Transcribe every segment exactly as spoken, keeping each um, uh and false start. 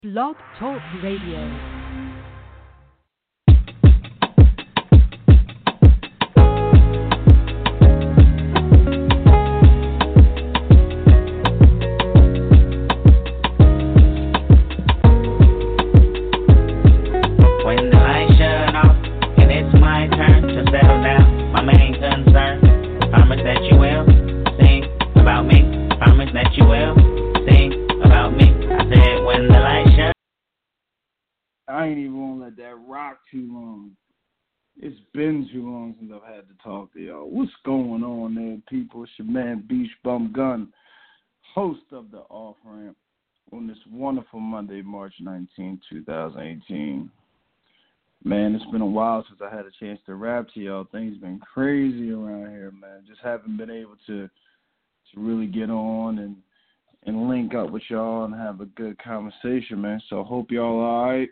Blog Talk Radio. I ain't even gonna let that rock too long. It's been too long since I've had to talk to y'all. What's going on there, people? It's your man, Beach Bum Gun, host of the Off Ramp on this wonderful Monday, March nineteenth, twenty eighteen. Man, it's been a while since I had a chance to rap to y'all. Things been crazy around here, man. Just haven't been able to to really get on and and link up with y'all and have a good conversation, man. So hope y'all all right.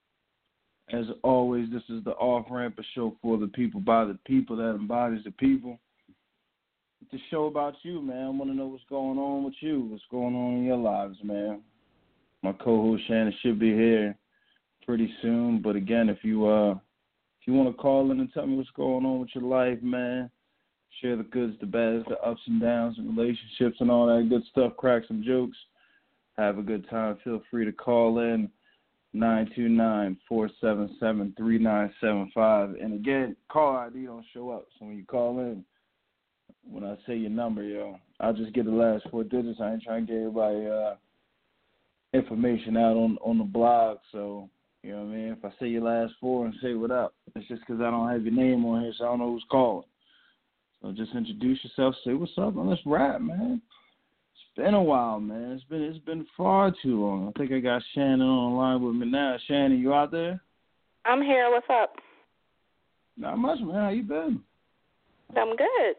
As always, this is the Off-Ramp, a show for the people, by the people, that embodies the people. It's a show about you, man. I want to know what's going on with you, what's going on in your lives, man. My co-host Shannon should be here pretty soon. But again, if you uh, if you want to call in and tell me what's going on with your life, man, share the goods, the bads, the ups and downs, and relationships and all that good stuff, crack some jokes, have a good time, feel free to call in. nine two nine, four seven seven, three nine seven five. And again, call I D don't show up. So when you call in, when I say your number, yo, I'll just get the last four digits. I ain't trying to get everybody uh, information out on, on the blog. So, you know what I mean? If I say your last four and say what up, it's just because I don't have your name on here, so I don't know who's calling. So just introduce yourself, say what's up, and let's rap, man. It's been a while, man. It's been it's been far too long. I think I got Shannon on the line with me now. Shannon, you out there? I'm here. What's up? Not much, man. How you been? I'm good.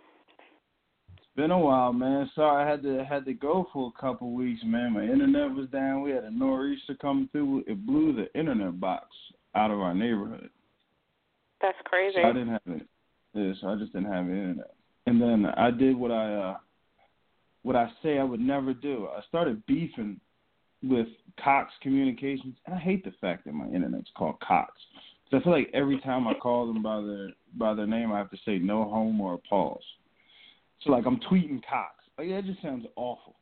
It's been a while, man. Sorry I had to had to go for a couple weeks, man. My internet was down. We had a nor'easter coming through. It blew the internet box out of our neighborhood. That's crazy. So I didn't have it. Yeah, so I just didn't have internet. And then I did what I uh, what I say I would never do. I started beefing with Cox Communications. And I hate the fact that my internet's called Cox. So I feel like every time I call them by their by their name, I have to say no home or a pause. So like I'm tweeting Cox. Like that just sounds awful.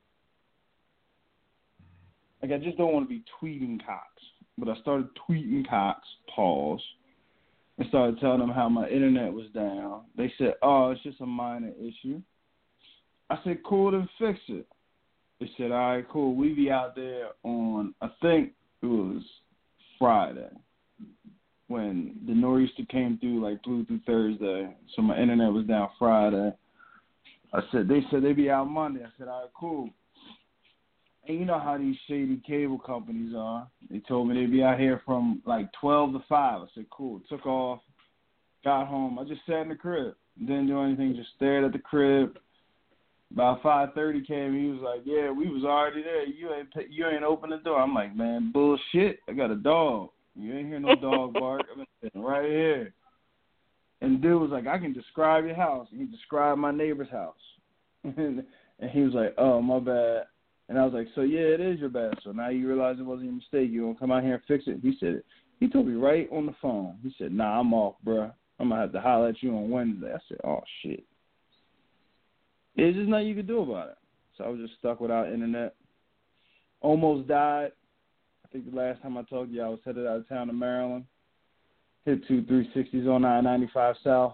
Like I just don't want to be tweeting Cox. But I started tweeting Cox, pause, and started telling them how my internet was down. They said, oh, it's just a minor issue. I said, cool, then fix it. They said, all right, cool. We be out there on, I think it was Friday when the nor'easter came through, like blew through Thursday. So my internet was down Friday. I said, they said they be out Monday. I said, all right, cool. And you know how these shady cable companies are. They told me they'd be out here from like twelve to five. I said, cool. Took off, got home. I just sat in the crib. Didn't do anything, just stared at the crib. About five thirty came, he was like, yeah, we was already there. You ain't you ain't open the door. I'm like, man, bullshit. I got a dog. You ain't hear no dog bark. I've been sitting right here. And the dude was like, I can describe your house. And he described my neighbor's house. and, and he was like, oh, my bad. And I was like, so, yeah, it is your bad. So now you realize it wasn't a mistake. You want to come out here and fix it? He said it. He told me right on the phone. He said, nah, I'm off, bro. I'm going to have to holler at you on Wednesday. I said, oh, shit. There's just nothing you could do about it. So I was just stuck without internet. Almost died. I think the last time I talked to you, I was headed out of town to Maryland. Hit two three sixties on I ninety-five South.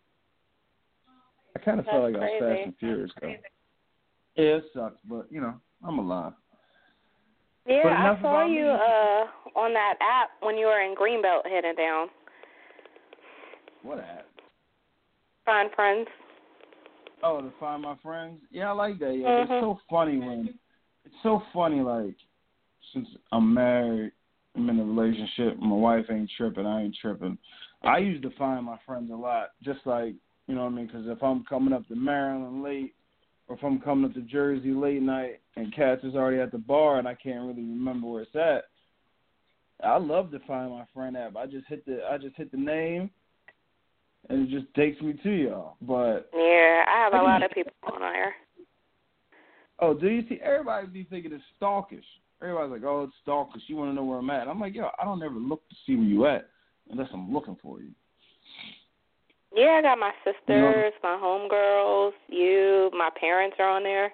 I kind of felt like crazy. I was fast and furious, though. Yeah, it sucks, but, you know, I'm alive. Yeah, I saw you uh, on that app when you were in Greenbelt heading down. What app? Find Friends. Oh, to find my friends? Yeah, I like that. Yeah, mm-hmm. It's so funny when, it's so funny, like, since I'm married, I'm in a relationship, my wife ain't tripping, I ain't tripping. I used to find my friends a lot, just like, you know what I mean, because if I'm coming up to Maryland late, or if I'm coming up to Jersey late night and Katz is already at the bar and I can't really remember where it's at, I love to find my friend app. I just hit the I just hit the name and it just takes me to y'all. But yeah, I have a lot of people on there. Oh, do you see? Everybody be thinking it's stalkish. Everybody's like, oh, it's stalker. She want to know where I'm at. I'm like, yo, I don't ever look to see where you at unless I'm looking for you. Yeah, I got my sisters, you know, my homegirls, you, my parents are on there.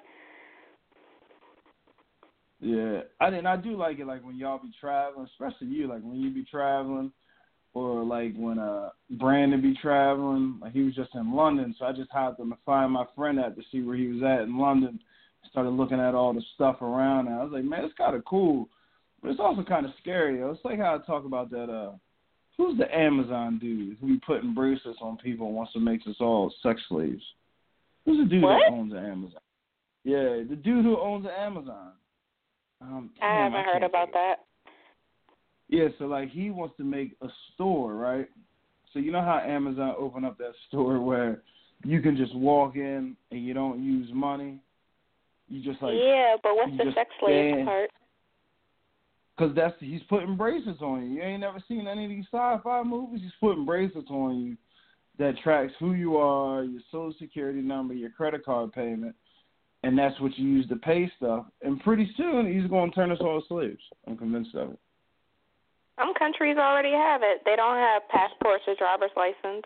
Yeah, I and I do like it, like when y'all be traveling, especially you, like when you be traveling, or like when uh Brandon be traveling. Like he was just in London, so I just had to find my friend at to see where he was at in London. Started looking at all the stuff around, and I was like, man, it's kind of cool, but it's also kind of scary. Yo. It's like how I talk about that. Uh, who's the Amazon dude who be putting bracelets on people and wants to make us all sex slaves? Who's the dude what? that owns the Amazon? Yeah, the dude who owns the Amazon. Um, I damn, haven't I heard about that. Yeah, so like he wants to make a store, right? So you know how Amazon opened up that store where you can just walk in and you don't use money? You just like yeah, but what's the sex slave part? Because that's he's putting bracelets on you. You ain't never seen any of these sci-fi movies. He's putting bracelets on you that tracks who you are, your social security number, your credit card payment, and that's what you use to pay stuff. And pretty soon he's going to turn us all slaves. I'm convinced of it. Some countries already have it. They don't have passports or driver's license.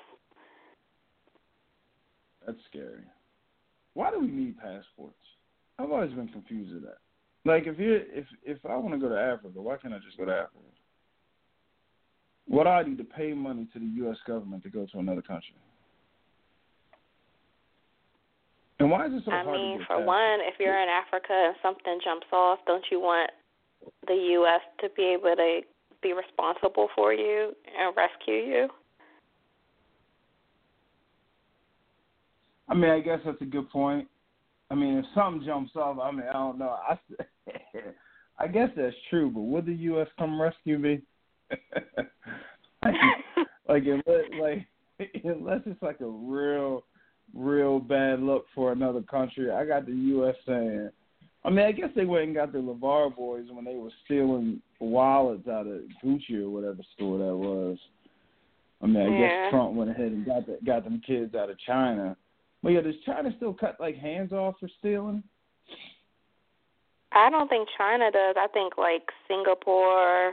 That's scary. Why do we need passports? I've always been confused with that. Like, if you if if I want to go to Africa, why can't I just go to Africa? What do I need to pay money to the U S government to go to another country? And why is it so I hard mean, to get for passports? one, if you're in Africa and something jumps off, don't you want the U S to be able to be responsible for you and rescue you? I mean, I guess that's a good point. I mean, if something jumps off, I mean, I don't know. I, I guess that's true, but would the U S come rescue me? like, like, unless, like, unless it's like a real, real bad look for another country, I got the U S saying. I mean, I guess they went and got the LeVar boys when they were stealing wallets out of Gucci or whatever store that was. I mean, I yeah. guess Trump went ahead and got the, got them kids out of China. But yeah, does China still cut like hands off for stealing? I don't think China does. I think like Singapore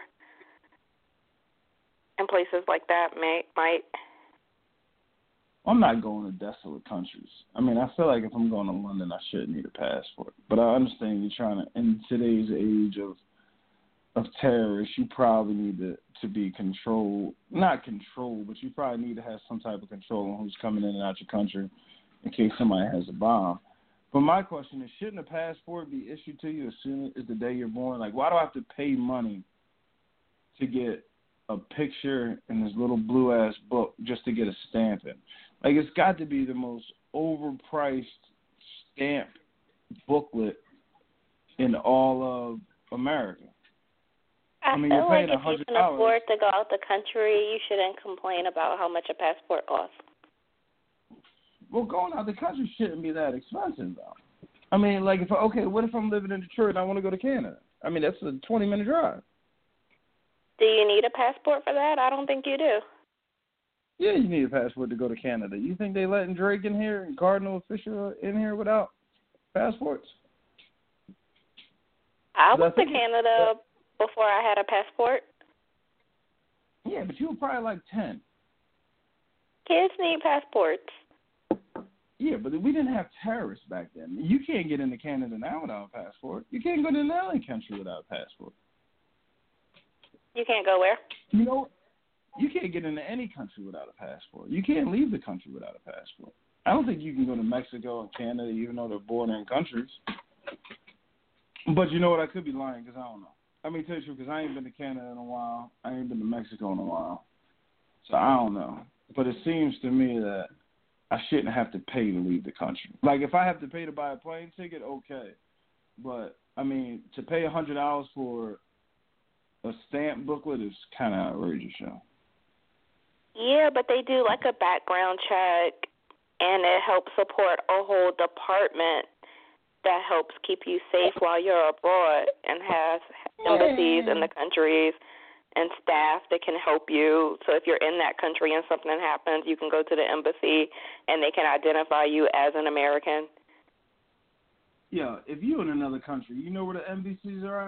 and places like that may might. I'm not going to desolate countries. I mean, I feel like if I'm going to London, I shouldn't need a passport. But I understand you're trying to, in today's age of of terrorists, you probably need to, to be controlled. Not controlled, but you probably need to have some type of control on who's coming in and out your country in case somebody has a bomb. But my question is, shouldn't a passport be issued to you as soon as the day you're born? Like, why do I have to pay money to get a picture in this little blue-ass book just to get a stamp in? Like, it's got to be the most overpriced stamp booklet in all of America. I, I mean, feel you're paying like if one hundred dollars. you can afford to go out the country, you shouldn't complain about how much a passport costs. Well, going out the country shouldn't be that expensive, though. I mean, like, if okay, what if I'm living in Detroit and I want to go to Canada? I mean, that's a twenty-minute drive. Do you need a passport for that? I don't think you do. Yeah, you need a passport to go to Canada. You think they letting Drake in here and Cardinal Official in here without passports? I went to Canada before I had a passport. Yeah, but you were probably like ten. Kids need passports. Yeah, but we didn't have terrorists back then. You can't get into Canada now without a passport. You can't go to any country without a passport. You can't go where? You know, you can't get into any country without a passport. You can't leave the country without a passport. I don't think you can go to Mexico and Canada, even though they're bordering countries. But you know what? I could be lying because I don't know. I mean, tell you the truth, because I ain't been to Canada in a while. I ain't been to Mexico in a while. So I don't know. But it seems to me that I shouldn't have to pay to leave the country. Like, if I have to pay to buy a plane ticket, okay. But, I mean, to pay one hundred dollars for a stamp booklet is kind of outrageous, yo. Yeah, but they do, like, a background check, and it helps support a whole department that helps keep you safe while you're abroad and has embassies in the countries and staff that can help you. So if you're in that country and something happens, you can go to the embassy and they can identify you as an American. Yeah, if you're in another country, you know where the embassies are at?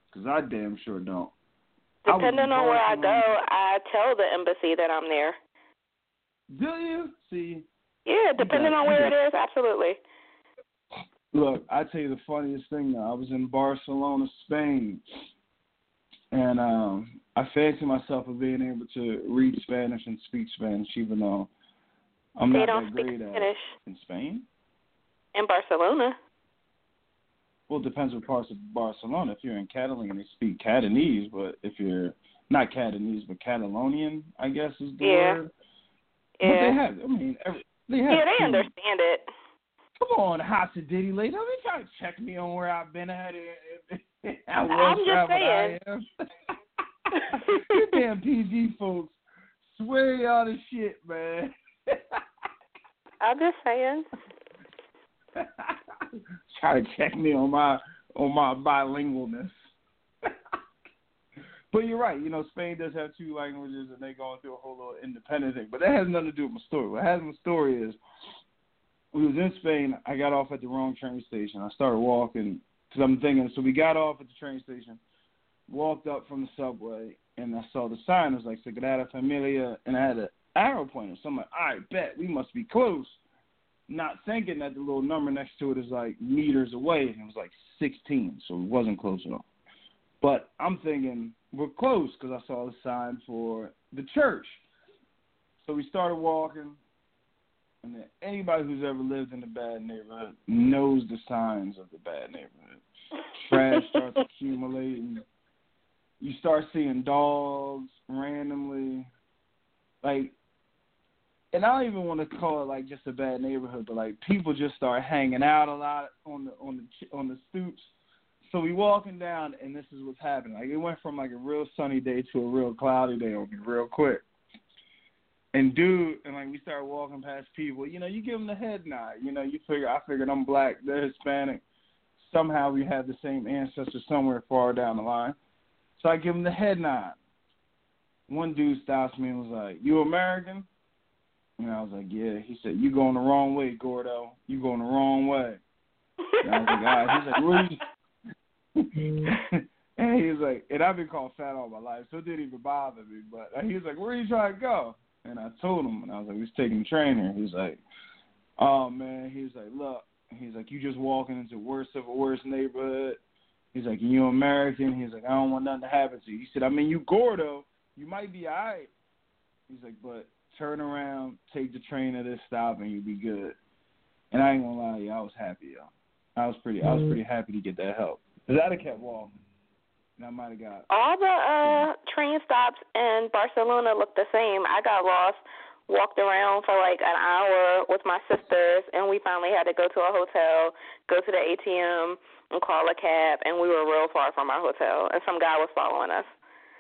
Because I damn sure don't. Depending on where I go, I tell the embassy that I'm there. Do you? See? Yeah, depending got, on where got, it is, absolutely. Look, I tell you the funniest thing, though. I was in Barcelona, Spain, and um, I fancy myself of being able to read Spanish and speak Spanish, even though I'm they not don't that speak great Spanish. at it. In Spain? In Barcelona. Well, it depends what parts of Barcelona. If you're in Catalan, they speak Catanese, but if you're not Catanese, but Catalonian, I guess is the yeah. word. Yeah. But they have, I mean, every, they have. Yeah, they two. understand it. Come on, Hassa Diddy lady. Don't be trying to check me on where I've been at. How well I'm just saying. I am. You damn P G folks swear y'all the shit, man. I'm just saying. Try to check me on my on my bilingualness. But you're right. You know, Spain does have two languages, and they're going through a whole little independent thing. But that has nothing to do with my story. What has my story is, we was in Spain. I got off at the wrong train station. I started walking because I'm thinking. So we got off at the train station, walked up from the subway, and I saw the sign. It was like Sagrada Familia, and I had an arrow pointer. So I'm like, all right, bet we must be close. Not thinking that the little number next to it is like meters away, and it was like sixteen, so it wasn't close at all. But I'm thinking we're close because I saw the sign for the church. So we started walking, and then anybody who's ever lived in a bad neighborhood knows the signs of the bad neighborhood. Trash starts accumulating. You start seeing dogs randomly. Like, and I don't even want to call it like just a bad neighborhood, but like people just start hanging out a lot on the on the on the stoops. So we walking down, and this is what's happening. Like it went from like a real sunny day to a real cloudy day on me real quick. And dude, and like we started walking past people. You know, you give them the head nod. You know, you figure I figured I'm black, they're Hispanic. Somehow we have the same ancestors somewhere far down the line. So I give them the head nod. One dude stops me and was like, "You American?" And I was like, "Yeah." He said, "You going the wrong way, Gordo. You going the wrong way." And I was like, "All right." He's like, "Where are you?" And he was like, and I've been called fat all my life, so it didn't even bother me. But he was like, "Where are you trying to go?" And I told him, and I was like, "We was taking the train here." He was like, "Oh, man." He was like, "Look." He's like, "You just walking into worst of a worst neighborhood." He's like, "You American?" He's like, "I don't want nothing to happen to you." He said, "I mean, you Gordo. You might be all right." He's like, "But turn around, take the train at this stop, and you'll be good." And I ain't gonna lie to you, I was happy, yo. I was pretty, I was pretty happy to get that help. Because I'd have kept walking. And I might have got... All the uh, train stops in Barcelona look the same. I got lost, walked around for like an hour with my sisters, and we finally had to go to a hotel, go to the A T M, and call a cab, and we were real far from our hotel, and some guy was following us.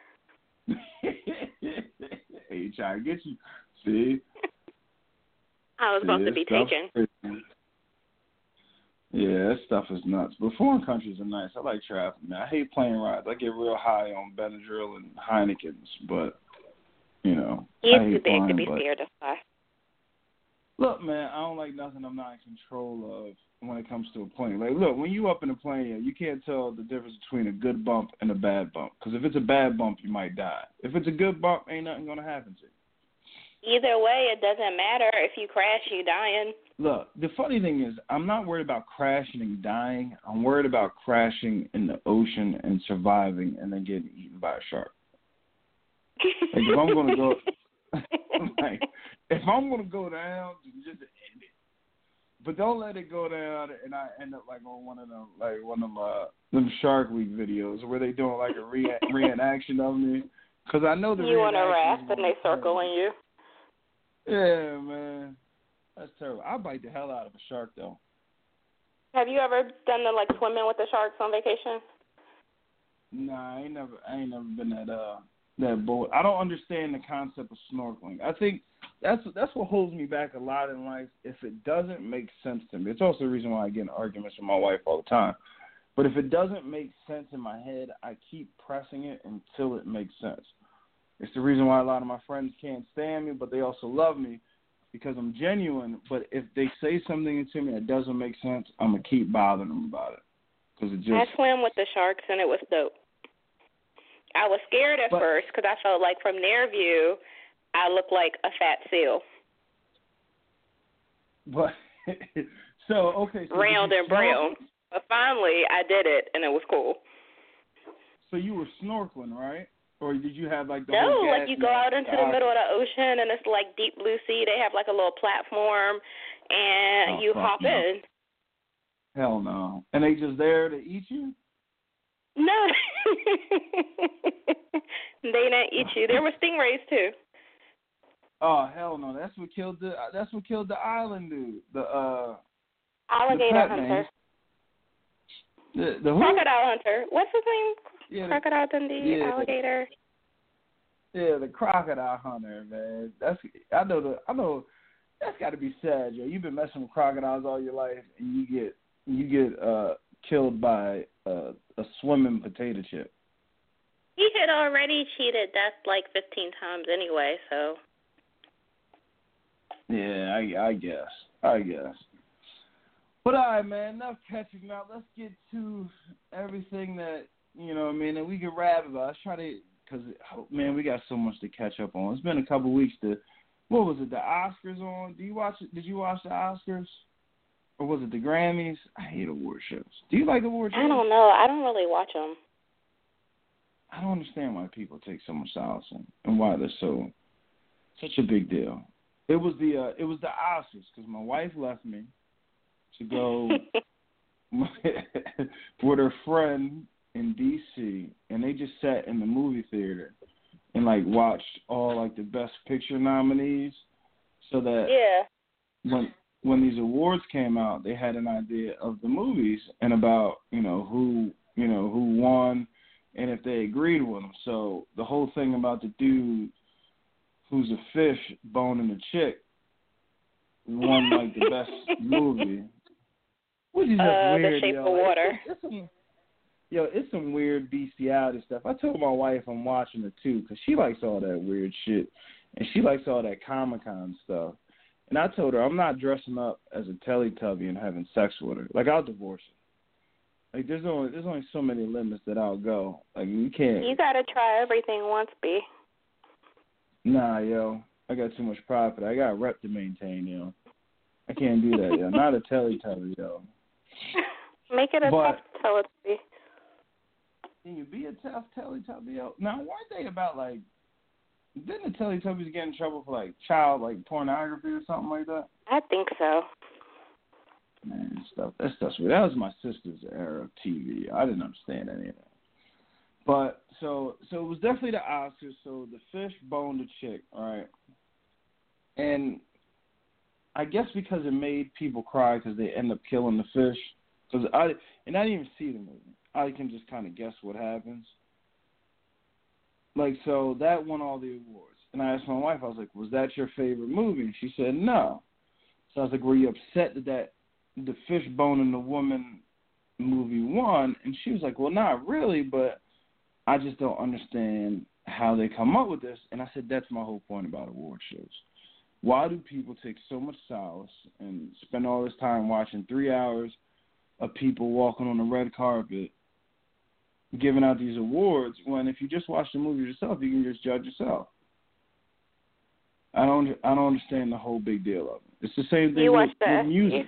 He trying to get you. See? I was See, supposed to be taken. Crazy. Yeah, that stuff is nuts. But foreign countries are nice. I like traveling, man. I hate plane rides. I get real high on Benadryl and Heineken's, but, you know. He's I hate too big flying, to be but... scared to fly. Look, man, I don't like nothing I'm not in control of when it comes to a plane. Like, look, when you up in a plane, you can't tell the difference between a good bump and a bad bump. Because if it's a bad bump, you might die. If it's a good bump, ain't nothing going to happen to you. Either way, it doesn't matter. If you crash, you dying. Look, the funny thing is, I'm not worried about crashing and dying. I'm worried about crashing in the ocean and surviving and then getting eaten by a shark. Like, if I'm going to go, like, if I'm going to go down, just end it. But don't let it go down and I end up like on one of them, like one of them, uh, them Shark Week videos where they doing like a re- reenaction of me. Because I know the you on a raft and they hurt. circling you. Yeah, man. That's terrible. I'll bite the hell out of a shark, though. Have you ever done the, like, swimming with the sharks on vacation? Nah, I ain't never I ain't never been that uh that bold. I don't understand the concept of snorkeling. I think that's that's what holds me back a lot in life. If it doesn't make sense to me, it's also the reason why I get in arguments with my wife all the time. But if it doesn't make sense in my head, I keep pressing it until it makes sense. It's the reason why a lot of my friends can't stand me, but they also love me because I'm genuine. But if they say something to me that doesn't make sense, I'm going to keep bothering them about it. Cause it just... I swam with the sharks, and it was dope. I was scared at but, first because I felt like from their view, I looked like a fat seal. But so okay, so round and brown. But finally, I did it, and it was cool. So you were snorkeling, right? Or did you have like the no, whole like you go out into the, the middle of the ocean, and it's like deep blue sea. They have like a little platform, and oh, you hop no. in. Hell no. And they just there to eat you? No. They didn't eat you. There were stingrays too. Oh hell no! That's what killed the. That's what killed the island dude. The uh. Alligator the hunter. The, the who? Crocodile hunter. What's his name? Yeah, Crocodile Dundee. Yeah, alligator. Yeah, the crocodile hunter, man. That's I know the I know. That's got to be sad, yo. You've been messing with crocodiles all your life, and you get you get uh killed by uh, a swimming potato chip. He had already cheated death like fifteen times anyway, so. Yeah, I, I guess. I guess. But all right, man, enough catching up. Let's get to everything that, you know what I mean, that we can rap about. Let's try to, because, man, we got so much to catch up on. It's been a couple weeks to, what was it, the Oscars on? Do you watch it? Did you watch the Oscars? Or was it the Grammys? I hate award shows. Do you like award shows? I don't know. I don't really watch them. I don't understand why people take so much solace in and why they're so, such a big deal. It was the uh, it was the Oscars because my wife left me to go with her friend in D C and they just sat in the movie theater and like watched all like the Best Picture nominees, so that yeah. when when these awards came out, they had an idea of the movies and about you know who you know who won and if they agreed with them. So the whole thing about the dude who's a fish boning a chick won like the best movie, which is just uh, weird. The Shape yo. of Water. It's, it's some, yo, it's some weird bestiality stuff. I told my wife I'm watching it too because she likes all that weird shit and she likes all that Comic-Con stuff. And I told her I'm not dressing up as a Teletubby and having sex with her. Like I'll divorce her. Like there's only there's only so many limits that I'll go. Like you can't. You gotta try everything once, B. Nah, yo, I got too much pride for that. I got a rep to maintain, yo. I can't do that, yo. Not a Teletubby, yo. Make it a but, tough Teletubby. Can you be a tough Teletubby, yo? Now, one thing about, like, didn't the Teletubbies get in trouble for, like, child, like, pornography or something like that? I think so. Man, stuff, that stuff's weird. That was my sister's era of T V. I didn't understand any of that. But, so so it was definitely the Oscars. So the fish boned a chick, all right? And I guess because it made people cry because they end up killing the fish. Cause I, and I didn't even see the movie. I can just kind of guess what happens. Like, so that won all the awards. And I asked my wife, I was like, was that your favorite movie? And she said, no. So I was like, were you upset that, that the fish boning the woman movie won? And she was like, well, not really, but I just don't understand how they come up with this. And I said, that's my whole point about award shows. Why do people take so much solace and spend all this time watching three hours of people walking on the red carpet giving out these awards when if you just watch the movie yourself, you can just judge yourself? I don't I don't understand the whole big deal of it. It's the same thing you with, the with music.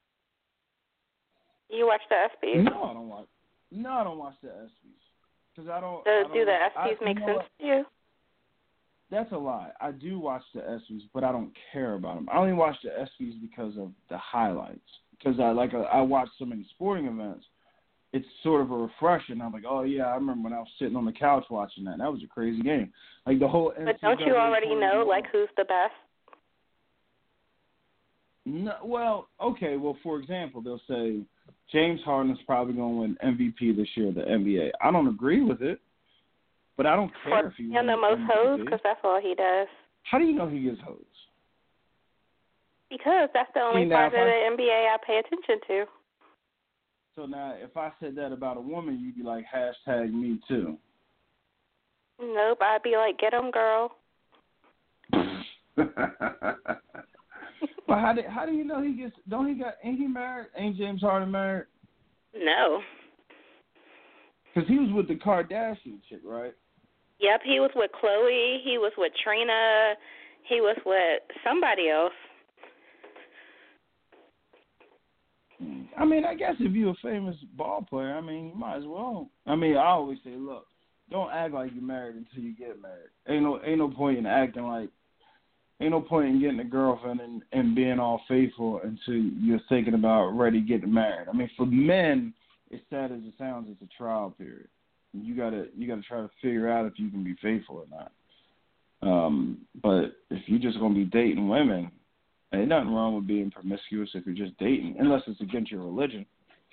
You watch the ESPYs? No, I don't watch. No, I don't watch the ESPYs. Because I don't. Do, I don't do the I, ESPYs make you know sense what? to you? That's a lie. I do watch the ESPYs, but I don't care about them. I only watch the ESPYs because of the highlights. Because I like I watch so many sporting events. It's sort of a refresher. And I'm like, oh yeah, I remember when I was sitting on the couch watching that. That was a crazy game. Like the whole. But don't you already know like who's the best? No, well, okay. Well, for example, they'll say James Harden is probably going to win M V P this year of the N B A. I don't agree with it, but I don't care well, if he you wins know most M V P. hoes because that's all he does. How do you know he gets hoes? Because that's the only See, part of I, the N B A I pay attention to. So now, if I said that about a woman, you'd be like, hashtag me too. Nope, I'd be like, get him, girl. But how do how do you know he gets? Don't he got? Ain't he married? Ain't James Harden married? No. Because he was with the Kardashian chick, right? Yep, he was with Chloe. He was with Trina. He was with somebody else. I mean, I guess if you're a famous ball player, I mean, you might as well. I mean, I always say, look, don't act like you're married until you get married. Ain't no, ain't no point in acting like, ain't no point in getting a girlfriend and, and being all faithful until you're thinking about ready getting married. I mean, for men, as sad as it sounds, it's a trial period. You gotta, you gotta try to figure out if you can be faithful or not. Um, but if you're just gonna be dating women, ain't nothing wrong with being promiscuous if you're just dating, unless it's against your religion.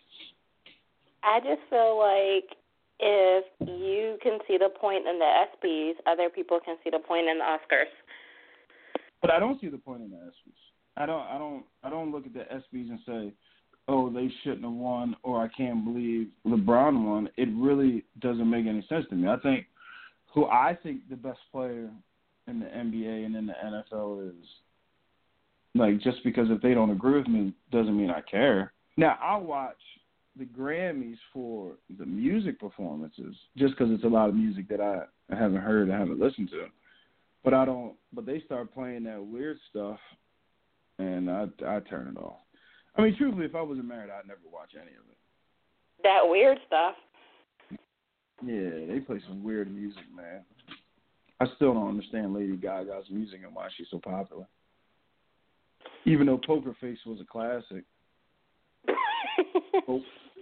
I just feel like if you can see the point in the ESPYs, other people can see the point in the Oscars. But I don't see the point in the ESPYs. I don't. I don't. I don't look at the ESPYs and say, "Oh, they shouldn't have won," or "I can't believe LeBron won." It really doesn't make any sense to me. I think who I think the best player in the N B A and in the N F L is. Like, just because if they don't agree with me doesn't mean I care. Now, I'll watch the Grammys for the music performances just because it's a lot of music that I, I haven't heard, I haven't listened to. But I don't. But they start playing that weird stuff, and I, I turn it off. I mean, truthfully, if I wasn't married, I'd never watch any of it. That weird stuff. Yeah, they play some weird music, man. I still don't understand Lady Gaga's music and why she's so popular. Even though Poker Face was a classic. but,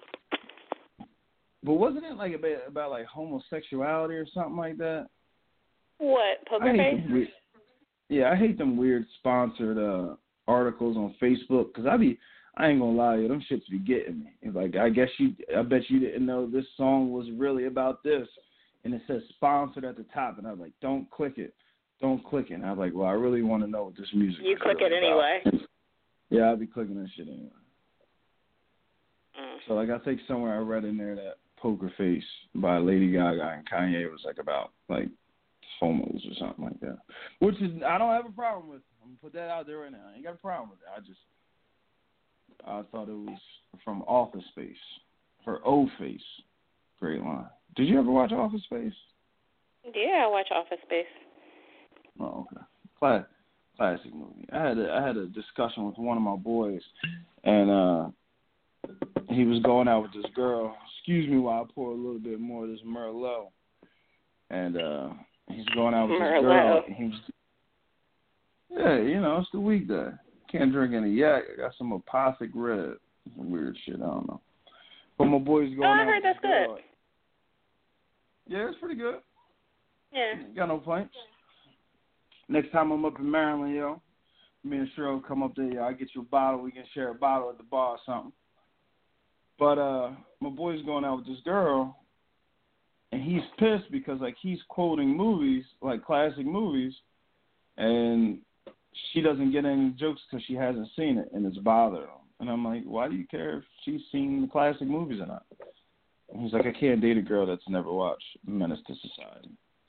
but wasn't it like about, about like homosexuality or something like that? What, Poker Face? Weird, yeah, I hate them weird sponsored uh, articles on Facebook because I be, I ain't gonna lie to you, them shits be getting me. It's like, I guess you, I bet you didn't know this song was really about this, and it says sponsored at the top, and I'm like, don't click it. Don't click it. And I was like, well, I really want to know what this music you is. You click really it anyway. About. Yeah, I'll be clicking that shit anyway. Mm. So, like, I think somewhere I read in there that Poker Face by Lady Gaga and Kanye was, like, about, like, homos or something like that. Which is, I don't have a problem with. I'm going to put that out there right now. I ain't got a problem with it. I just, I thought it was from Office Space. Her O Face. Great line. Did you ever watch Office Space? Yeah, I watch Office Space. Oh, okay. Class, classic movie. I had a, I had a discussion with one of my boys, and uh, he was going out with this girl. Excuse me while I pour a little bit more of this Merlot. And uh, he's going out with Merlot. this girl. He was, yeah, you know, it's the weekday. Can't drink any yak. I got some Apothic Red. Some weird shit. I don't know. But my boy's going oh, I out heard with that's this girl. good. Yeah, it's pretty good. Yeah. Got no complaints. Next time I'm up in Maryland, yo, me and Cheryl come up there, yo, I get you a bottle. We can share a bottle at the bar or something. But uh, my boy's going out with this girl, and he's pissed because, like, he's quoting movies, like classic movies, and she doesn't get any jokes because she hasn't seen it, and it's bothering him. And I'm like, why do you care if she's seen the classic movies or not? And he's like, I can't date a girl that's never watched Menace to Society.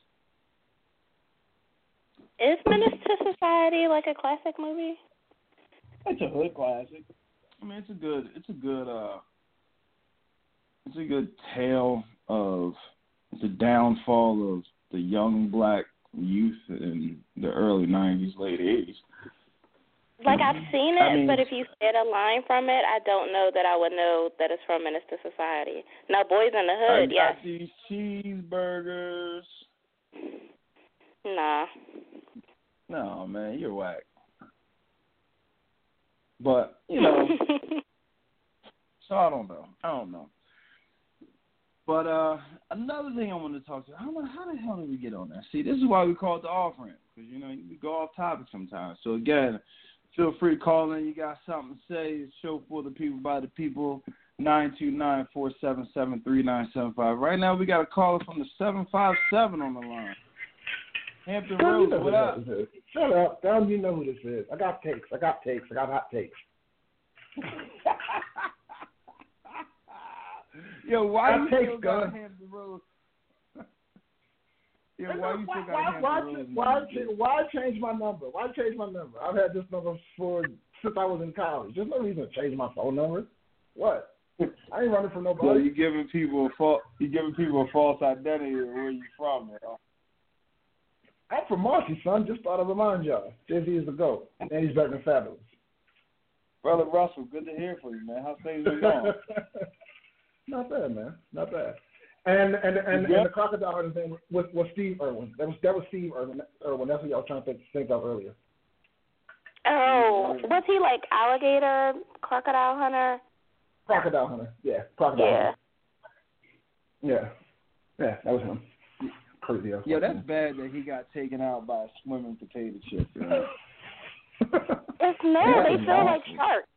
Is Menace to Society like a classic movie? It's a hood classic. I mean, it's a good, it's a good, uh, it's a good tale of the downfall of the young black youth in the early nineties, late eighties. Like, I've seen it, I mean, but if you said a line from it, I don't know that I would know that it's from Menace to Society. Now, Boys in the Hood, I yes. got these cheeseburgers. Nah. No, man, you're whack. But, you know, so I don't know. I don't know. But uh, another thing I wanted to talk to you, how, how the hell did we get on that? See, this is why we call it the off-ramp, because, you know, we go off topic sometimes. So, again, feel free to call in. You got something to say. It's show for the people, by the people, nine two nine, four seven seven, three nine seven five. Right now, we got a caller from the seven five seven on the line. Hampton Damn, Roads, you know what who up? this is. Shut up. Damn, you know who this is. I got takes. I got takes. I got hot takes. Yo, why I you take still got gun. Hampton Roads? Yo, why you still got why, Hampton why, Roads? why, why change my number? Why change my number? I've had this number for since I was in college. There's no reason to change my phone number. What? I ain't running from nobody. So you giving people a false, you giving people a false identity of where you from, you know? I'm from Marcy, son. Just thought I'd remind y'all. Jay-Z is the GOAT, and he's better than Fabulous. Brother Russell, good to hear from you, man. How's things been going? Not bad, man. Not bad. And and and, and the crocodile hunting thing was, was Steve Irwin. That was that was Steve Irwin. Irwin. That's what y'all was trying to think, think of earlier. Oh, was he like alligator crocodile hunter? Crocodile hunter. Yeah, crocodile yeah. hunter. Yeah. Yeah, that was him. Crazy. Yeah, that's bad that he got taken out by a swimming potato chip. You know? It's no, they feel like sharks.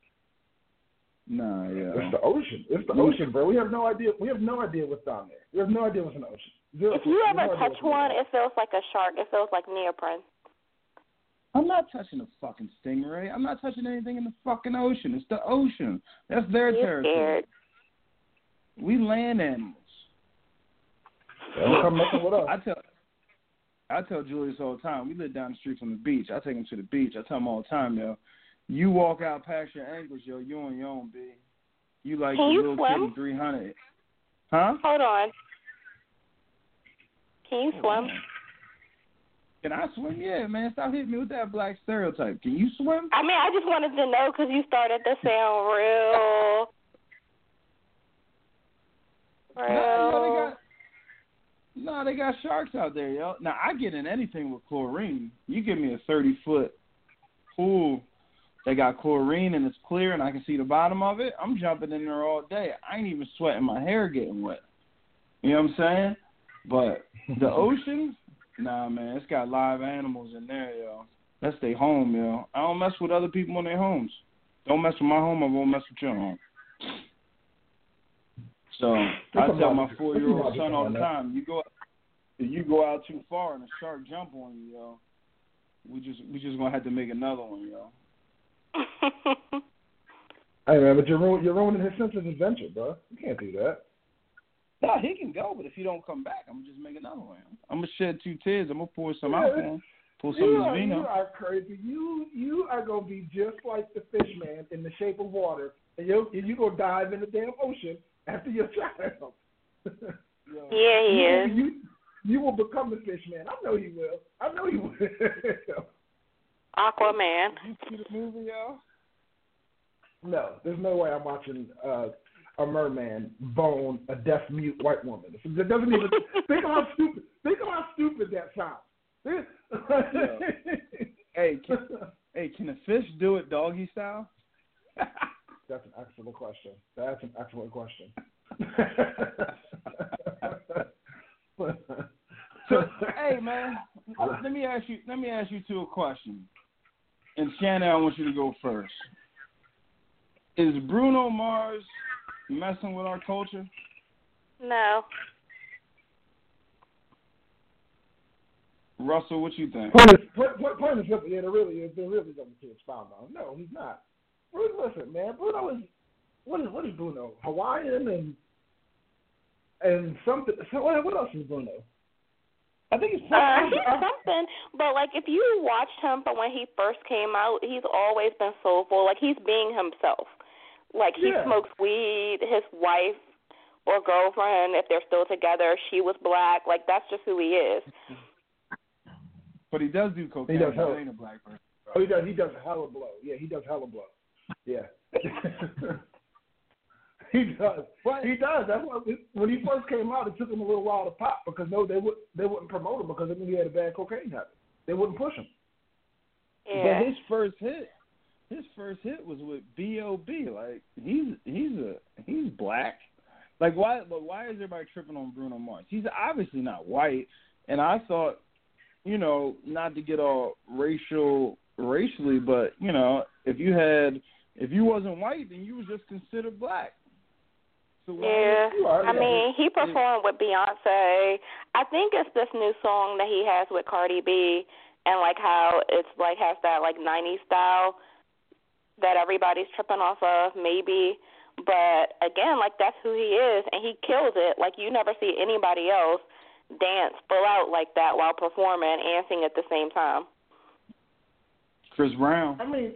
Nah, yeah. It's the ocean. It's the ocean, bro. We have no idea. We have no idea what's down there. We have no idea what's in the ocean. Zero, if you ever no touch one, it feels like a shark. It feels like neoprene. I'm not touching a fucking stingray. I'm not touching anything in the fucking ocean. It's the ocean. That's their You're territory. scared. We land animals. They don't come messing with us. I tell, I tell Julius all the time. We live down the street from the beach. I take him to the beach. I tell him all the time, yo. You walk out past your ankles, yo. You on your own, B. You like Can the you little swim? kid three hundred. Huh? Hold on. Can you swim? Can I swim? Yeah, man. Stop hitting me with that black stereotype. Can you swim? I mean, I just wanted to know because you started to sound real. real. No, no, they got, no, they got sharks out there, yo. Now, I get in anything with chlorine. You give me a thirty-foot pool that got chlorine and it's clear and I can see the bottom of it, I'm jumping in there all day. I ain't even sweating my hair getting wet. You know what I'm saying? But the ocean, nah, man, it's got live animals in there, yo. That's their home, yo. I don't mess with other people in their homes. Don't mess with my home, I won't mess with your home. So I tell my four-year-old son all the time, you go, if you go out too far and a shark jump on you, yo, we just we just gonna have to make another one, yo. Hey man, but you're ruin, you're ruining his sense of adventure, bro. You can't do that. No, he can go, but if he don't come back, I'm gonna just make another one. I'm gonna shed two tears. I'm gonna pour some yeah, out for him. Pull some you of are, his vino. You are crazy. You you are gonna be just like the fish man in The Shape of Water, and you you gonna dive in the damn ocean after your child. Yeah, he you, is. You, you will become the fish man. I know you will. I know you will. Aquaman. Did you see the movie, yo? No, there's no way I'm watching uh, a merman bone a deaf mute white woman. It doesn't even think of how stupid. Think of how stupid that sounds. Yeah. Hey, can, hey, can a fish do it doggy style? That's an excellent question. That's an excellent question. So, hey man, let me ask you. Let me ask you two a question. And Shannon, I want you to go first. Is Bruno Mars messing with our culture? No. Russell, what you think? Point is, point, point is simple. Yeah, there really is. There really doesn't to expound on. No, he's not. Bruno, listen, man. Bruno is what is what is Bruno? Hawaiian and and something. So what, what else is Bruno? I think it's uh, he's something. But like, if you watched him from when he first came out, he's always been soulful. Like he's being himself. Like he yeah. smokes weed. His wife or girlfriend, if they're still together, she was black. Like that's just who he is. But he does do cocaine. He does hella, ain't a black person. Oh, he does. He does hella blow. Yeah, he does hella blow. Yeah. He does. But he does. That's why when he first came out, it took him a little while to pop because no, they would they wouldn't promote him because they knew he had a bad cocaine habit. They wouldn't push him. Yeah. But his first hit, his first hit was with B O B Like he's he's a he's black. Like why? But why is everybody tripping on Bruno Mars? He's obviously not white. And I thought, you know, not to get all racial racially, but you know, if you had if you wasn't white, then you was just considered black. So yeah, are, I yeah. mean, he performed with Beyonce. I think it's this new song that he has with Cardi B, and like how it's like has that like nineties style that everybody's tripping off of, maybe. But again, like that's who he is, and he kills it. Like you never see anybody else dance full out like that while performing and sing at the same time. Chris Brown. I mean,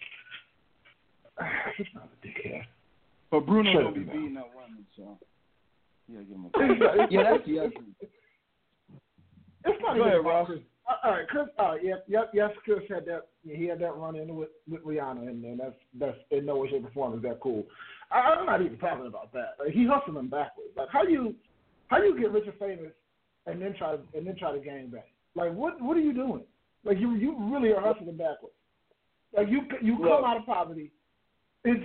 he's not a dickhead. But Bruno Sure, don't be no. beating up women, so yeah, give him a yeah, that's the other thing. It's trying Go to get ahead, Ross. Chris. All right, Chris. Uh, yep, yep, yes. Chris had that. He had that run in with, with Rihanna, and, and that's that's in no way, shape, or form is that cool. I, I'm not even talking about that. Like, he hustled him backwards. Like how you how you get rich and famous and then try to and then try to gang bang? Like what what are you doing? Like you you really are hustling backwards. Like you you come Look. out of poverty. It's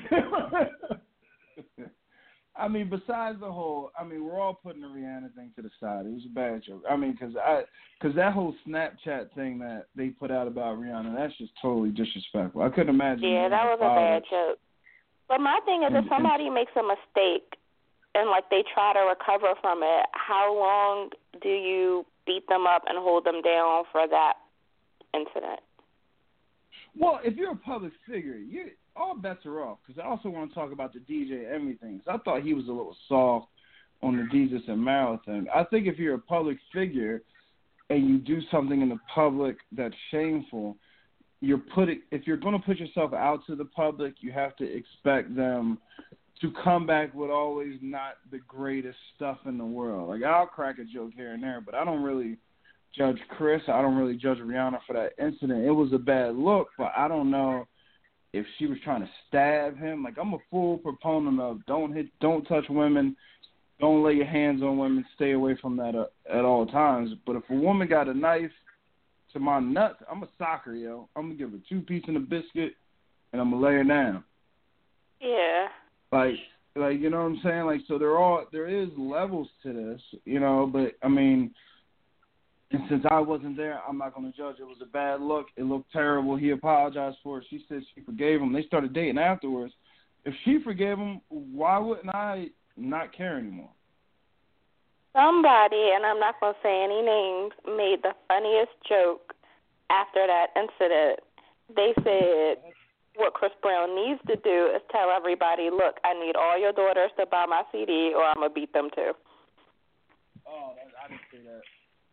I mean, besides the whole, I mean, we're all putting the Rihanna thing to the side. It was a bad joke. I mean, because I, because that whole Snapchat thing that they put out about Rihanna, that's just totally disrespectful. I couldn't imagine. Yeah, that was a bad joke. But my thing is, And- if somebody makes a mistake and like they try to recover from it, how long do you beat them up and hold them down for that incident? Well, if you're a public figure, you all bets are off. Because I also want to talk about the D J Emmy thing. 'Cause I thought he was a little soft on the Jesus and Mara thing. I think if you're a public figure and you do something in the public that's shameful, you're putting. If you're going to put yourself out to the public, you have to expect them to come back with always not the greatest stuff in the world. Like I'll crack a joke here and there, but I don't really judge Chris. I don't really judge Rihanna for that incident. It was a bad look, but I don't know if she was trying to stab him. Like I'm a full proponent of don't hit, don't touch women, don't lay your hands on women, stay away from that uh, at all times. But if a woman got a knife to my nuts, I'm a socker, yo. I'm gonna give her two pieces and a biscuit, and I'm gonna lay her down. Yeah. Like, like you know what I'm saying? Like, so there are there is levels to this, you know. But I mean. And since I wasn't there, I'm not going to judge. It was a bad look. It looked terrible. He apologized for it. She said she forgave him. They started dating afterwards. If she forgave him, why wouldn't I not care anymore? Somebody, and I'm not going to say any names, made the funniest joke after that incident. They said what Chris Brown needs to do is tell everybody, look, I need all your daughters to buy my C D or I'm going to beat them too. Oh, that, I didn't say that.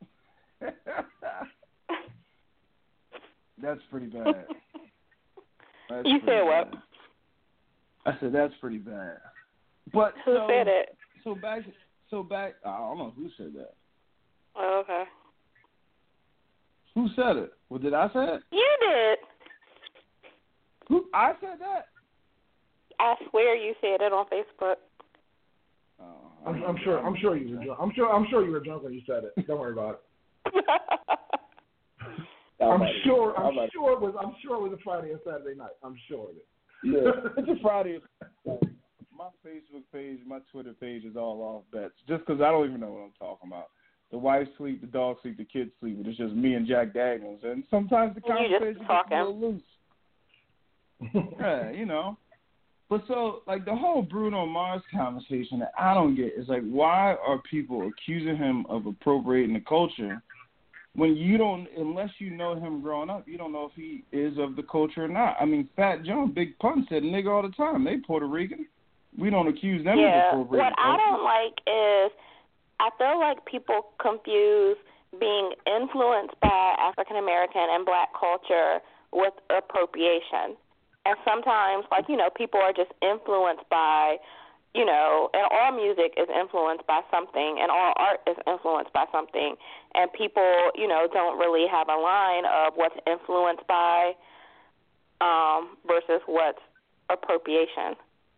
That's pretty bad. That's you pretty said what? bad. I said that's pretty bad. But who so, said it? So back, so back. I don't know who said that. Oh, okay. Who said it? Well, did I say it? You did. Who? I said that. I swear you said it on Facebook. Oh, I'm, I'm sure. I'm sure you were drunk. I'm sure. I'm sure you were drunk when you said it. Don't worry about it. I'm sure. I'm sure it was. I'm sure it was a Friday or Saturday night. I'm sure of it. Yeah, it's a Friday. My Facebook page, my Twitter page is all off bets, just because I don't even know what I'm talking about. The wife sleep, the dog sleep, the kids sleep, and it's just me and Jack Daniels. And sometimes the conversation gets a little loose. Yeah, you know. But so, like, the whole Bruno Mars conversation that I don't get is, like, why are people accusing him of appropriating the culture when you don't, unless you know him growing up, you don't know if he is of the culture or not? I mean, Fat Joe, Big Pun said nigga all the time. They Puerto Rican. We don't accuse them yeah, of appropriating what culture. I don't like is I feel like people confuse being influenced by African American and black culture with appropriation. And sometimes, like, you know, people are just influenced by, you know, and all music is influenced by something, and all art is influenced by something. And people, you know, don't really have a line of what's influenced by um, versus what's appropriation.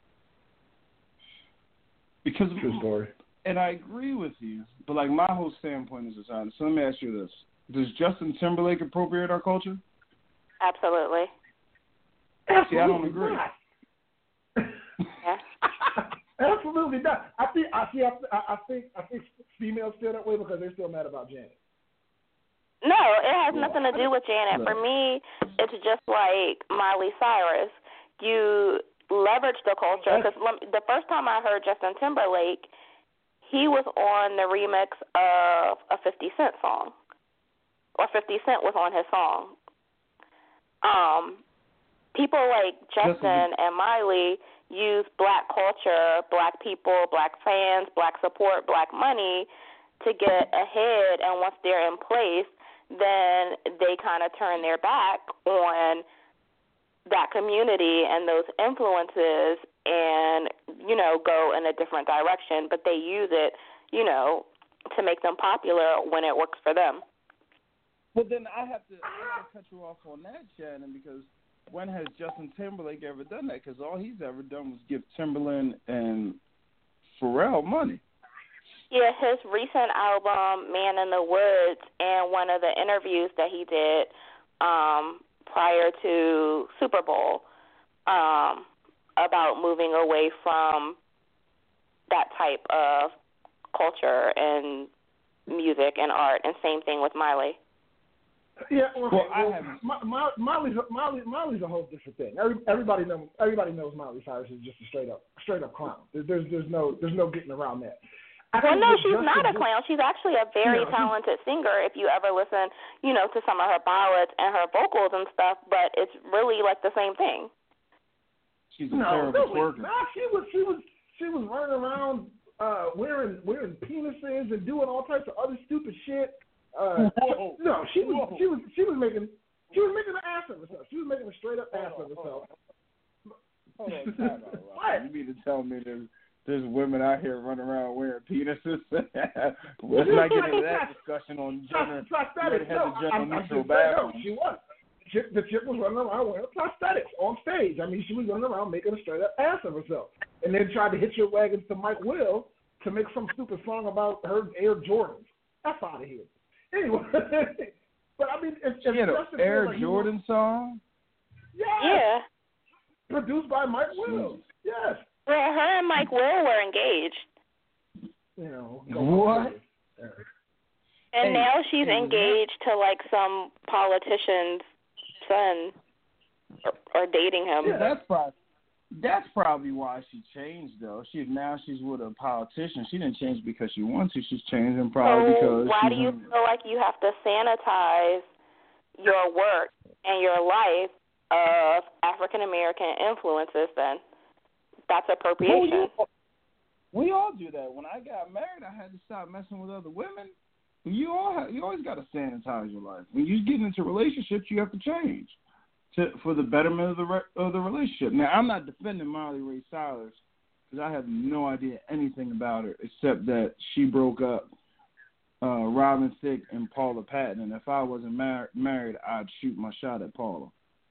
Because, True story. And I agree with you, but, like, my whole standpoint is this. So let me ask you this. Does Justin Timberlake appropriate our culture? Absolutely. See, I don't agree. Yeah. Absolutely not. I think I see. I, I think I think females feel that way because they're still mad about Janet. No, it has Yeah. nothing to do with Janet. Right. For me, it's just like Miley Cyrus. You leverage the culture because the first time I heard Justin Timberlake, he was on the remix of a fifty Cent song, or fifty Cent was on his song. Um. People like Justin and Miley use black culture, black people, black fans, black support, black money to get ahead, and once they're in place, then they kind of turn their back on that community and those influences and, you know, go in a different direction, but they use it, you know, to make them popular when it works for them. Well, then I have to, I have to cut you off on that, Shannon, because when has Justin Timberlake ever done that? Because all he's ever done was give Timberland and Pharrell money. Yeah, his recent album, Man in the Woods, and one of the interviews that he did um, prior to Super Bowl um, about moving away from that type of culture and music and art, and same thing with Miley. Yeah, well, well, I well haven't. My, Miley's, Miley, Miley's a whole different thing. Every, everybody knows everybody knows Miley Cyrus is just a straight up straight up clown. There's there's no there's no getting around that. I Well, no, she's Justin not a just, clown. She's actually a very no, talented singer. If you ever listen, you know, to some of her ballads and her vocals and stuff, but it's really like the same thing. She's a no, terrible really, twerker. No, she was she was she was running around uh, wearing wearing penises and doing all types of other stupid shit. Uh, Whoa. No, she was Whoa. she was she was making she was making an ass of herself. She was making a straight up ass of herself. Hold on, time out, Rob. You mean to tell me there's there's women out here running around wearing penises? Let's not get into that discussion on gender. Prosthetics. No, No, I'm, I'm just saying, no, she was. The chick, the chick was running around wearing prosthetics on stage. I mean, she was running around making a straight up ass of herself, and then tried to hitch your wagon to Mike Will to make some stupid song about her Air Jordans. That's out of here. Anyway, but I mean, if, if she had an Justin Air like Jordan was, song. Yes. Yeah. Produced by Mike Will. Yes. Well, her and Mike Will were engaged. You know. What? And hey, now she's hey, engaged to like some politician's son, or, or dating him. Yeah, that's probably that's probably why she changed though. She now she's with a politician. She didn't change because she wants to. She's changing probably so because. why do you in, feel like you have to sanitize your work and your life of African American influences? Then that's appropriation. Well, we all do that. When I got married, I had to stop messing with other women. You all have, you always got to sanitize your life. When you get into relationships, you have to change to for the betterment of the re, of the relationship. Now, I'm not defending Miley Ray Cyrus because I have no idea anything about her except that she broke up uh, Robin Thicke and Paula Patton. And if I wasn't mar- married, I'd shoot my shot at Paula.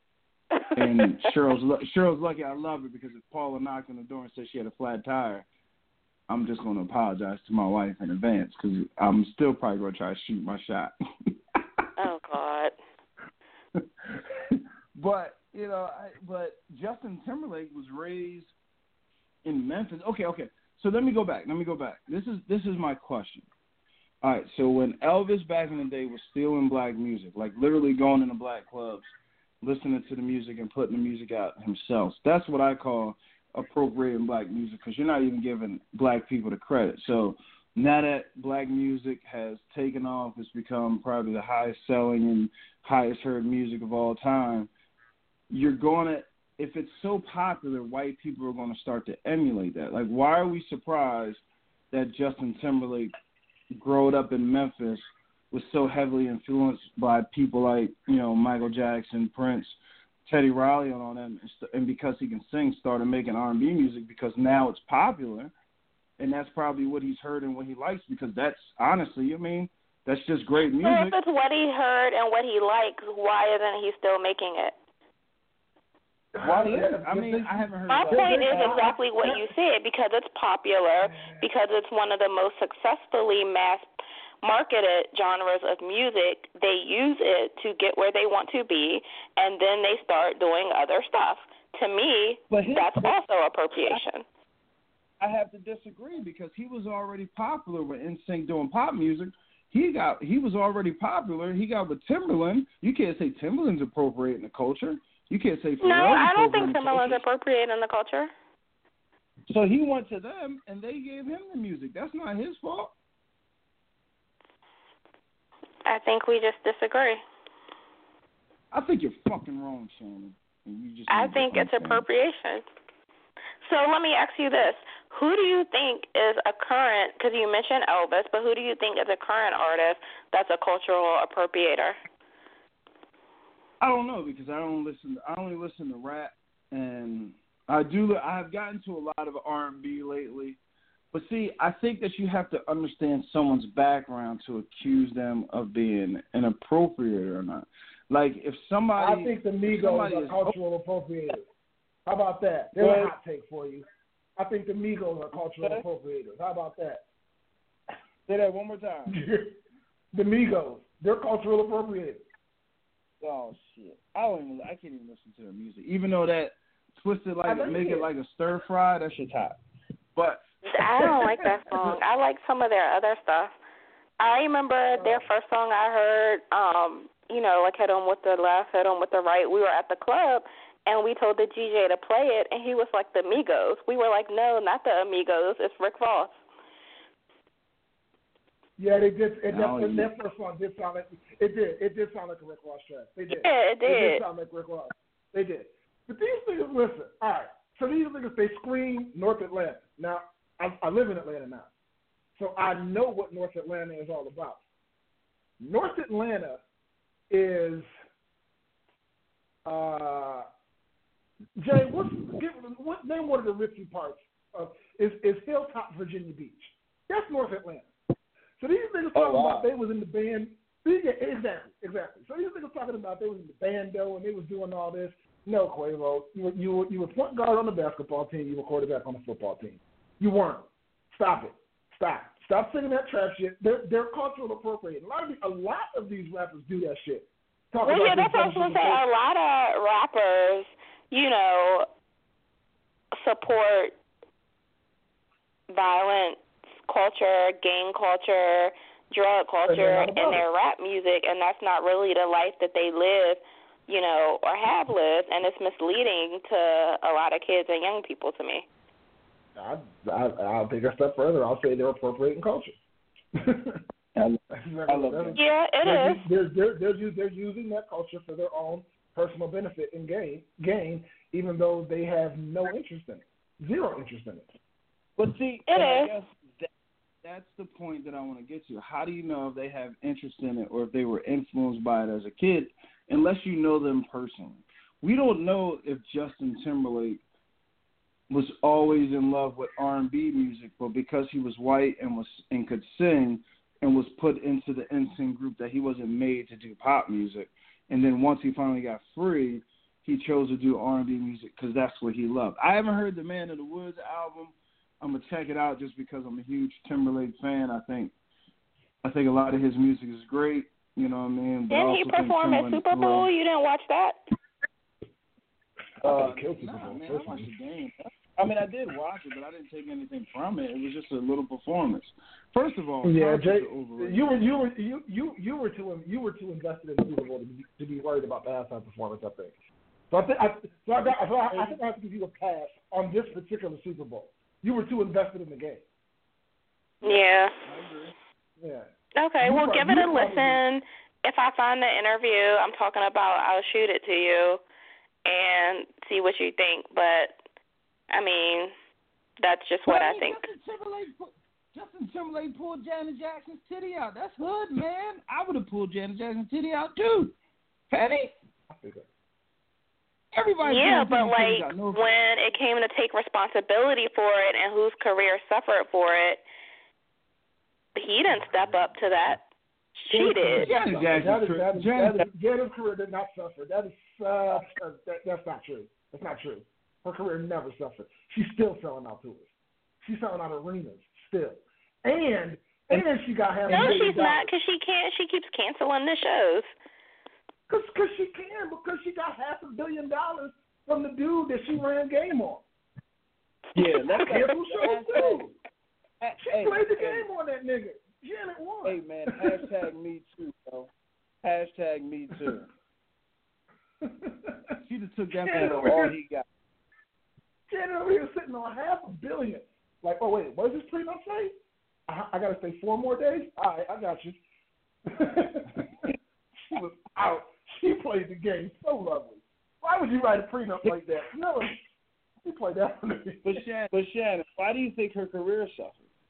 And Cheryl's Cheryl's lucky I love her because if Paula knocked on the door and said she had a flat tire, I'm just going to apologize to my wife in advance because I'm still probably going to try to shoot my shot. Oh, God. But, you know, I, but Justin Timberlake was raised in Memphis. Okay, okay. So let me go back. Let me go back. This is this is my question. All right, so when Elvis back in the day was stealing black music, like literally going into black clubs, listening to the music and putting the music out himself, that's what I call appropriating black music because you're not even giving black people the credit. So now that black music has taken off, it's become probably the highest selling and highest heard music of all time, you're going to, if it's so popular, white people are going to start to emulate that. Like, why are we surprised that Justin Timberlake growing up in Memphis was so heavily influenced by people like, you know, Michael Jackson, Prince, Teddy Riley and all them, and because he can sing, started making R and B music because now it's popular, and that's probably what he's heard and what he likes because that's, honestly, I mean, that's just great music. So if it's what he heard and what he likes, why isn't he still making it? Why is? I mean, I haven't heard My that. point is exactly what you said, because it's popular, because it's one of the most successfully mass marketed genres of music. They use it to get where they want to be, and then they start doing other stuff. To me, his, that's also appropriation. I have to disagree because he was already popular with N Sync doing pop music. He got he was already popular. He got with Timberland. You can't say Timberland's appropriating the culture. You can't say Pharrell's No, I don't think appropriating the Timberland's culture. appropriating the culture. So he went to them, and they gave him the music. That's not his fault. I think we just disagree. I think you're fucking wrong, Shannon. And you just I need to think it's understand. appropriation. So let me ask you this. Who do you think is a current, because you mentioned Elvis, but who do you think is a current artist that's a cultural appropriator? I don't know because I don't listen. I only listen to rap, and I do. I've gotten to a lot of R and B lately. But see, I think that you have to understand someone's background to accuse them of being inappropriate or not. Like if somebody, I think the Migos are is, cultural appropriators. How about that? There's a hot take for you. I think the Migos are cultural okay. appropriators. How about that? Say that one more time. The Migos, they're cultural appropriators. Oh shit! I don't even. I can't even listen to their music, even though that twisted like make it like a stir fry. That shit's hot. But I don't like that song. I like some of their other stuff. I remember their first song I heard. Um, you know, like Head On With the Left, Head On With the Right. We were at the club, and we told the D J to play it, and he was like, the Migos. We were like, no, not the Amigos. It's Rick Ross. Yeah, they did. It no, just, that first song did sound like it did. It did sound like a Rick Ross track. They did. Yeah, it did. It did sound like Rick Ross. They did. But these niggas, listen. All right. So these niggas, they scream North Atlanta. Now, I, I live in Atlanta now, so I know what North Atlanta is all about. North Atlanta is, uh, Jay. What's give, what name one of the ritzy parts of is is Hilltop, Virginia Beach? That's North Atlanta. So these niggas talking oh, wow. about they was in the band. Yeah, exactly, exactly. So these niggas talking about they was in the bando and they was doing all this. No, Quavo, you were you were you were point guard on the basketball team. You were quarterback on the football team. You weren't. Stop it. Stop. Stop singing that trap shit. They're they're cultural appropriating. A lot of the, a lot of these rappers do that shit. Talk well, about yeah, that's what I was going to say. A lot of rappers, you know, support violence culture, gang culture, drug culture in their rap music, and that's not really the life that they live, you know, or have lived, and it's misleading to a lot of kids and young people to me. I, I, I'll take a step further. I'll say they're appropriating culture. I love that. Yeah, it they're, is. They're, they're, they're, they're using that culture for their own personal benefit and gain, gain, even though they have no interest in it, zero interest in it. But see, it I is. guess that, that's the point that I want to get to. How do you know if they have interest in it or if they were influenced by it as a kid, unless you know them personally? We don't know if Justin Timberlake was always in love with R and B music, but because he was white and was and could sing and was put into the N Sync group that he wasn't made to do pop music, and then once he finally got free, he chose to do R and B music because that's what he loved. I haven't heard the Man of the Woods album. I'm gonna check it out just because I'm a huge Timberlake fan. I think I think a lot of his music is great. You know what I mean? But Didn't he perform at Super Bowl? You didn't watch that? Uh, nah, man, I watched the game. I mean, I did watch it, but I didn't take anything from it. It was just a little performance. First of all, yeah, Jay, you were you were you you you were too you were too invested in the Super Bowl to be, to be worried about the halftime performance. I think. So I think I, so I, got, so I, I think I have to give you a pass on this particular Super Bowl. You were too invested in the game. Yeah. Yeah. Okay, you well, probably, give it a listen. If I find the interview I'm talking about, I'll shoot it to you and see what you think. But, I mean, that's just what I, I mean, think. Justin Timberlake, Justin Timberlake pulled Janet Jackson's titty out. That's hood, man. I would have pulled Janet Jackson's titty out, too. Penny? Everybody. Yeah, but, like, no when it came to take responsibility for it and whose career suffered for it, he didn't step up to that. She did. Janet Jackson's career did not suffer. That is uh, that, that's not true. That's not true. Her career never suffered. She's still selling out tours. She's selling out arenas still, and and she got half. No, she's not, because she can't. She keeps canceling the shows. Cause, cause she can, because she got half a billion dollars from the dude that she ran game on. Yeah, that's cancel shows too. She hey, played the hey, game on that nigga. Janet won. Hey man, hashtag me too, bro. Hashtag me too. She just took that man for all he got. Janet over here sitting on half a billion. Like, oh wait, what does this prenup say? I, I gotta stay four more days. All right, I got you. She was out. She played the game so lovely. Why would you write a prenup like that? No, she played that for me. But Shannon, but Shannon, why do you think her career suffered?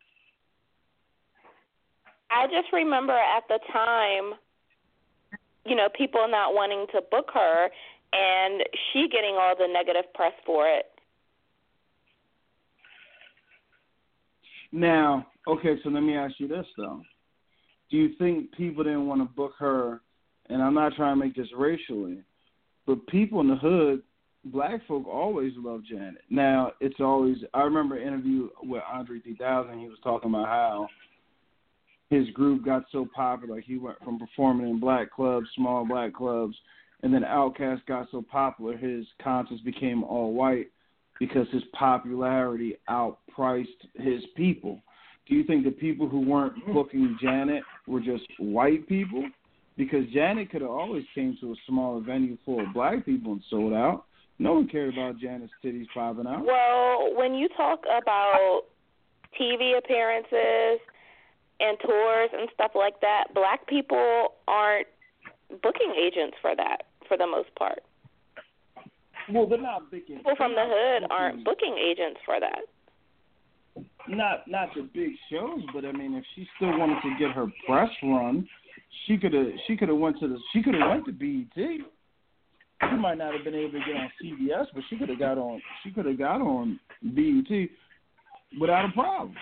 I just remember at the time, you know, people not wanting to book her and she getting all the negative press for it. Now, okay, so let me ask you this, though. Do you think people didn't want to book her, and I'm not trying to make this racially, but people in the hood, black folk always love Janet. Now, it's always, I remember an interview with Andre three thousand, he was talking about how his group got so popular, he went from performing in black clubs, small black clubs, and then Outkast got so popular, his concerts became all white because his popularity outpriced his people. Do you think the people who weren't booking Janet were just white people? Because Janet could have always came to a smaller venue full of black people and sold out. No one cared about Janet's titties popping out. Well, when you talk about T V appearances and tours and stuff like that, black people aren't booking agents for that, for the most part. Well, they're not booking. People from the hood aren't booking agents for that. Not not the big shows, but I mean, if she still wanted to get her press run, she could have she could have went to the she could have went to B E T. She might not have been able to get on C B S, but she could have got on she could have got on B E T without a problem.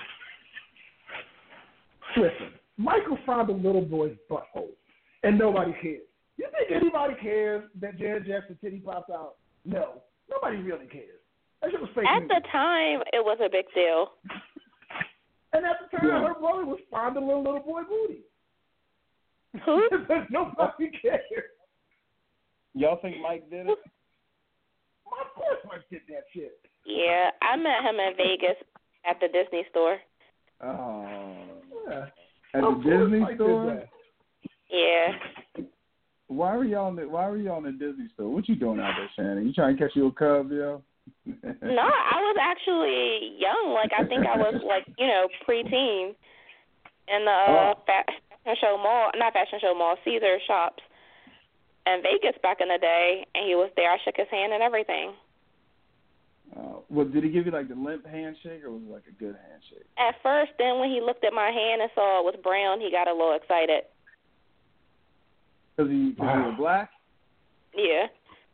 Listen, Michael found a little boy's butthole, and nobody cares. You think anybody cares that Janet Jackson titty pops out? No, nobody really cares. That shit was fake At news. the time, it was a big deal. And at the time, Yeah. her brother was fondling a little boy booty. Who? But nobody cares. Y'all think Mike did it? Of course Mike did that shit. Yeah, I met him in Vegas at the Disney store. Oh. Yeah. At Of the course Disney Mike did store? that. Yeah. Why were y'all in the Why were y'all in the Disney store? What you doing out there, Shannon? You trying to catch you a cub, yo? No, I was actually young. Like, I think I was, like, you know, preteen in the uh, Oh. fashion show mall, not fashion show mall, Caesar shops in Vegas back in the day, and he was there. I shook his hand and everything. Uh, well, did he give you like the limp handshake, or was it like a good handshake? At first, then when he looked at my hand and saw it was brown, he got a little excited. Because he, cause Wow. he was black? Yeah.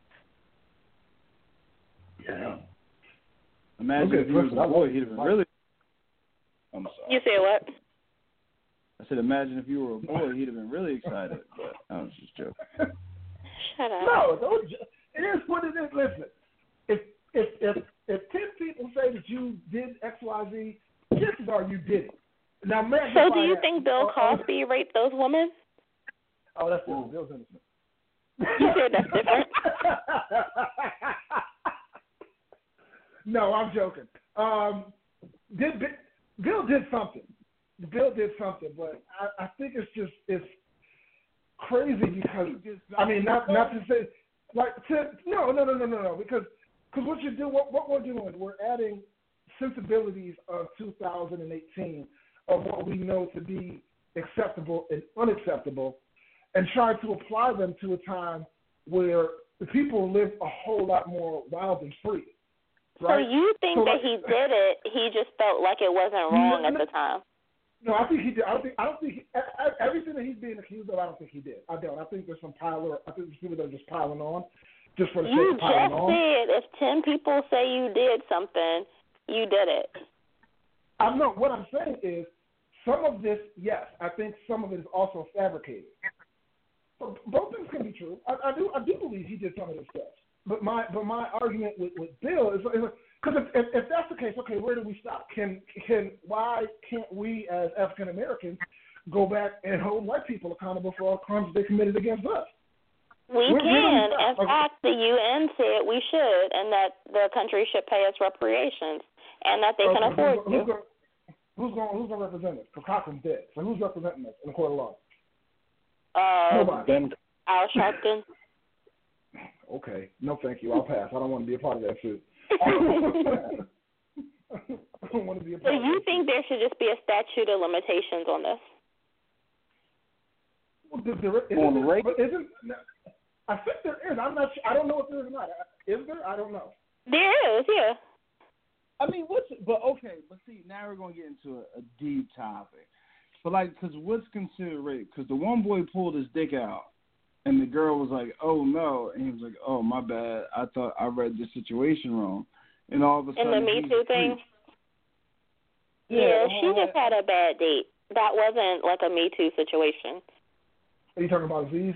Yeah. Imagine Okay, if he was listen, a I boy, love he'd have been Mike. really... I'm sorry. You said what? I said, imagine if you were a boy, he'd have been really excited, but I was just joking. Shut up. No, don't, ju- it is what it is. Listen, if if if if ten people say that you did X Y Z, chances are you did it. Now, man, So do you think Bill Cosby raped those women? Oh, that's different. Bill's innocent. You said that's different? No, I'm joking. Um, did Bill did something. Bill did something, but I, I think it's just it's crazy because I mean not not to say like to, no no no no no no because because what you do what what we're doing we're adding sensibilities of two thousand eighteen of what we know to be acceptable and unacceptable, and try to apply them to a time where the people live a whole lot more wild and free. Right? So you think So, that like- he did it, he just felt like it wasn't wrong No, at no. the time? No, I think he did. I don't think. I don't think he, I, I, everything that he's being accused of. I don't think he did. I don't. I think there's some piler. I think there's people that are just piling on, just for the You sake of piling just on. said if ten people say you did something, you did it. I know what I'm saying is some of this. Yes, I think some of it is also fabricated. So both things can be true. I, I do. I do believe he did some of this stuff. But my but my argument with, with Bill is because if, if if that's the case, okay, where do we stop? Can can why can't we as African Americans go back and hold white people accountable for all crimes they committed against us? We Where- where do we can. stop? In fact, the U N said we should, and that the country should pay us reparations, and that they can Okay, afford who's, to. Who's going, who's going who's going to represent us? Because Cochran's dead. So who's representing us in the court of law? Uh, Nobody. Al Sharpton. Okay. No, thank you. I'll pass. I don't want to be a part of that shit. I don't want to be a So part of you that think there should just be a statute of limitations on this? Well, there, there, isn't, On the there, rate? but isn't, I think there is. I'm not. I don't know if there is or not. Is there? I don't know. There is, yeah. I mean, what's but okay, but see, now we're gonna get into a, a deep topic. But like, because what's considered rape? Because the one boy pulled his dick out, and the girl was like, "Oh no," and he was like, "Oh my bad, I thought I read the situation wrong," and all of a sudden, In the Me he's Too free. thing? Yeah, hold she on. just had a bad date. That wasn't like a Me Too situation. Are you talking about Aziz?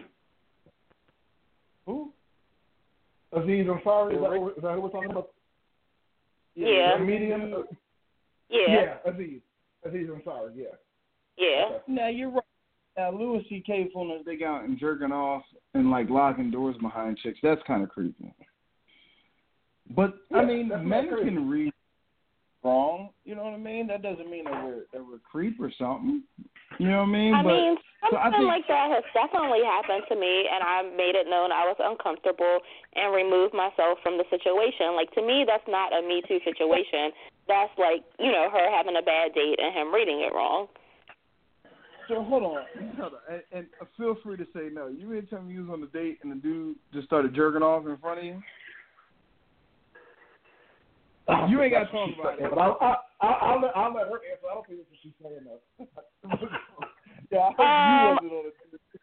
Who? Aziz Ansari? Is that, who- is that who we're talking about? Yeah. The comedian? Yeah. Yeah, Aziz. Aziz Ansari, yeah. Yeah. Okay. Now you're right. Now Louis C K pulling his dick out and jerking off and like locking doors behind chicks. That's kind of creepy. But Yeah, I mean, that's men not crazy. can read wrong. You know what I mean? That doesn't mean that we're that we're creep or something. You know what I mean? I but, mean, so something I think, like that has definitely happened to me, and I made it known I was uncomfortable and removed myself from the situation. Like, to me, that's not a Me Too situation. That's like, you know, her having a bad date and him reading it wrong. So hold on, hold on. And, and feel free to say no. You mean tell me you was on a date and the dude just started jerking off in front of you? You ain't got to talk about it. But I'll, I'll, I'll, I'll, let, I'll let her answer. I don't think that's what she's saying, though. Yeah, I Um, heard you wasn't on a date.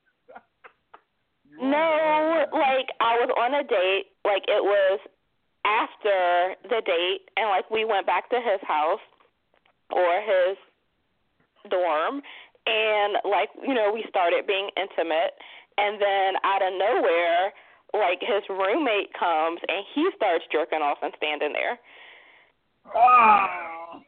No, like, I was on a date. Like, it was after the date, and, like, we went back to his house or his dorm, and, like, you know, we started being intimate, and then out of nowhere, like, his roommate comes, and he starts jerking off and standing there. Oh.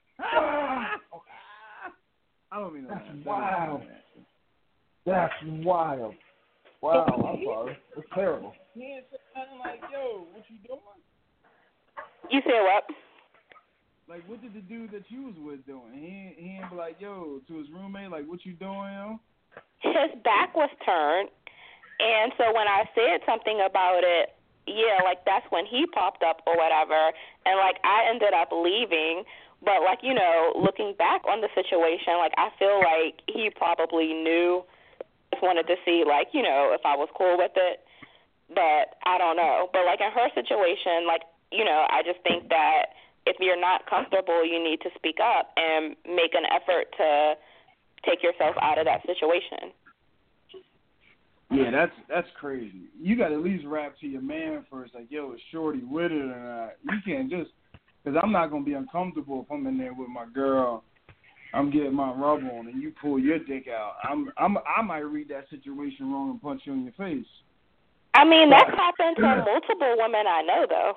I don't mean no That's that. wild. That's wild. Wow, I'm sorry. It's terrible. He ain't say nothing like, yo, what you doing? You said what? Like, what did the dude that you was with doing? He he ain't be like, yo, to his roommate, like, what you doing, yo? His back was turned, and so when I said something about it, yeah, like, that's when he popped up or whatever, and, like, I ended up leaving. But, like, you know, looking back on the situation, like, I feel like he probably knew, just wanted to see, like, you know, if I was cool with it. But I don't know. But, like, in her situation, like, you know, I just think that if you're not comfortable, you need to speak up and make an effort to take yourself out of that situation. Yeah, that's that's crazy. You got to at least rap to your man first, like, yo, is Shorty with it or not? You can't just, because I'm not going to be uncomfortable if I'm in there with my girl, I'm getting my rub on, and you pull your dick out. I'm, I'm, I might read that situation wrong and punch you in your face. I mean, that's happened to multiple women I know, though.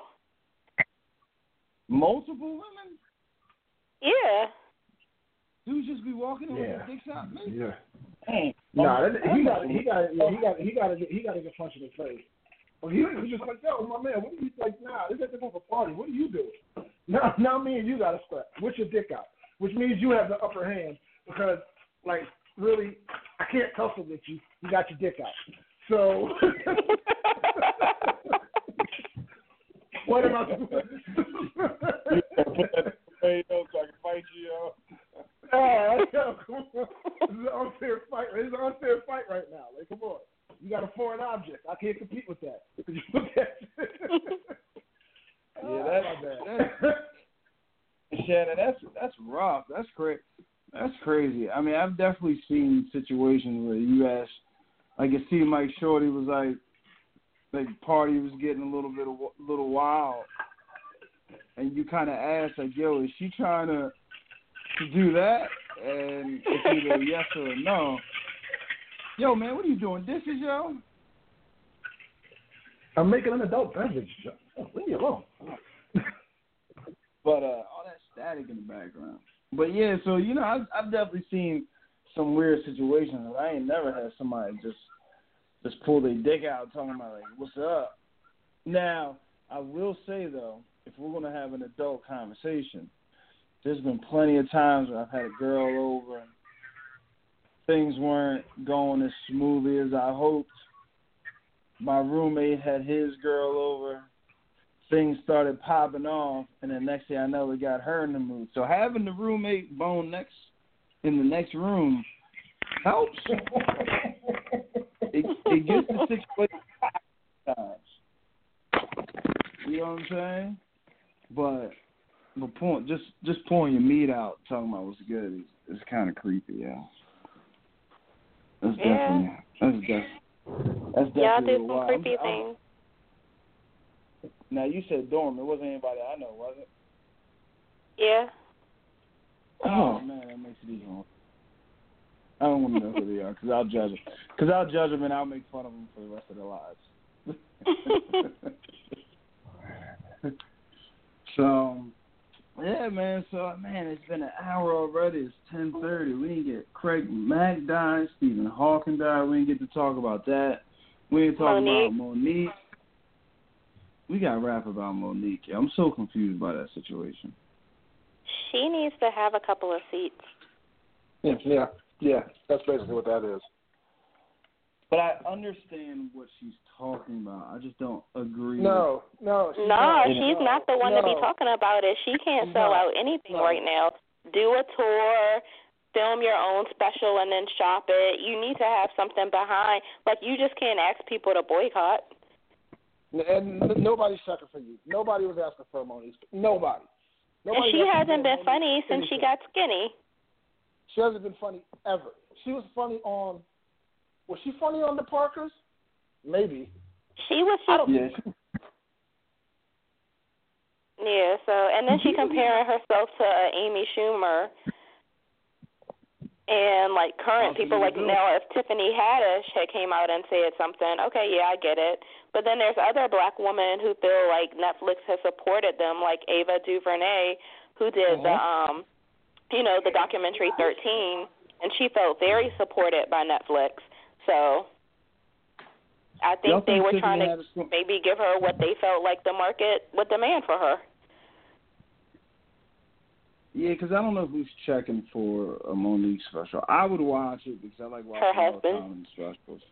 Multiple women? Yeah. Dudes just be walking in Yeah. with their dicks out, man. Yeah. Hey, Nah, that, he got, he got, yeah, he got, he got to get, he got to get punched in the face. Well, he was just like, yo, my man, what are you like? Nah, this ain't the type of party. What are you doing? Now, now, me and you got to scrap with your dick out, which means you have the upper hand because, like, really, I can't tussle with you. You got your dick out. So, what am I doing? Hey, yo, so I can fight you, yo. Oh, yo, come on. This is an unfair fight. This is an unfair fight right now. Like, come on. You got a foreign object. I can't compete with that. Yeah, that's, that's Shannon. That's that's rough. That's crazy. That's crazy. I mean, I've definitely seen situations where you ask, like it seemed like Shorty was like, like party was getting a little bit of little wild, and you kind of ask like, yo, is she trying to to do that? And it's either yes or no. Yo, man, what are you doing? Dishes, yo? I'm making an adult beverage. Oh, leave me alone. But uh, all that static in the background. But yeah, so you know, I've, I've definitely seen some weird situations. I ain't never had somebody just just pull their dick out talking about like, "What's up?" Now, I will say though, if we're gonna have an adult conversation, there's been plenty of times where I've had a girl over and things weren't going as smoothly as I hoped. My roommate had his girl over. Things started popping off, and then next thing I know, we got her in the mood. So having the roommate bone next in the next room helps. it, it gets the situation times. You know what I'm saying? But but point just just pouring your meat out, talking about what's good is, is kind of creepy, yeah. That's Yeah. definitely that's definitely that's definitely Y'all do a some while. creepy I'm, I'm, things. Now, you said dorm. It wasn't anybody I know, was it? Yeah. Oh man, that makes it even worse. I don't want to know who they are because I'll judge them. Because I'll judge them and I'll make fun of them for the rest of their lives. So, yeah, man. So, man, it's been an hour already. It's ten thirty. We didn't get Craig Mack died. Stephen Hawking died. We didn't get to talk about that. We didn't talk Monique. about Monique. We got to rap about Monique. I'm so confused by that situation. She needs to have a couple of seats. Yeah, yeah, yeah. That's basically what that is. But I understand what she's talking about. I just don't agree. No, no. No, not. she's no, not the one no. to be talking about it. She can't She's sell not. out anything No. right now. Do a tour, film your own special, and then shop it. You need to have something behind. Like, you just can't ask people to boycott. And n- nobody's checking for you. Nobody was asking for Monique. Nobody. Nobody And she was asking hasn't for been Monique funny since she anything. got skinny. She hasn't been funny ever. She was funny on. Was she funny on the Parkers? Maybe. She was I just, don't. Yeah. yeah, so, and then she comparing herself to uh, Amy Schumer. And, like, current people, like, now if Tiffany Haddish had came out and said something, okay, yeah, I get it. But then there's other black women who feel like Netflix has supported them, like Ava DuVernay, who did Uh-huh. the, um, you know, the documentary thirteen, and she felt very supported by Netflix. So I think Y'all they think were Tiffany trying to Haddish- maybe give her what they felt like the market would demand for her. Yeah, because I don't know who's checking for a Monique special. I would watch it because I like watching Her all husband. comedy specials.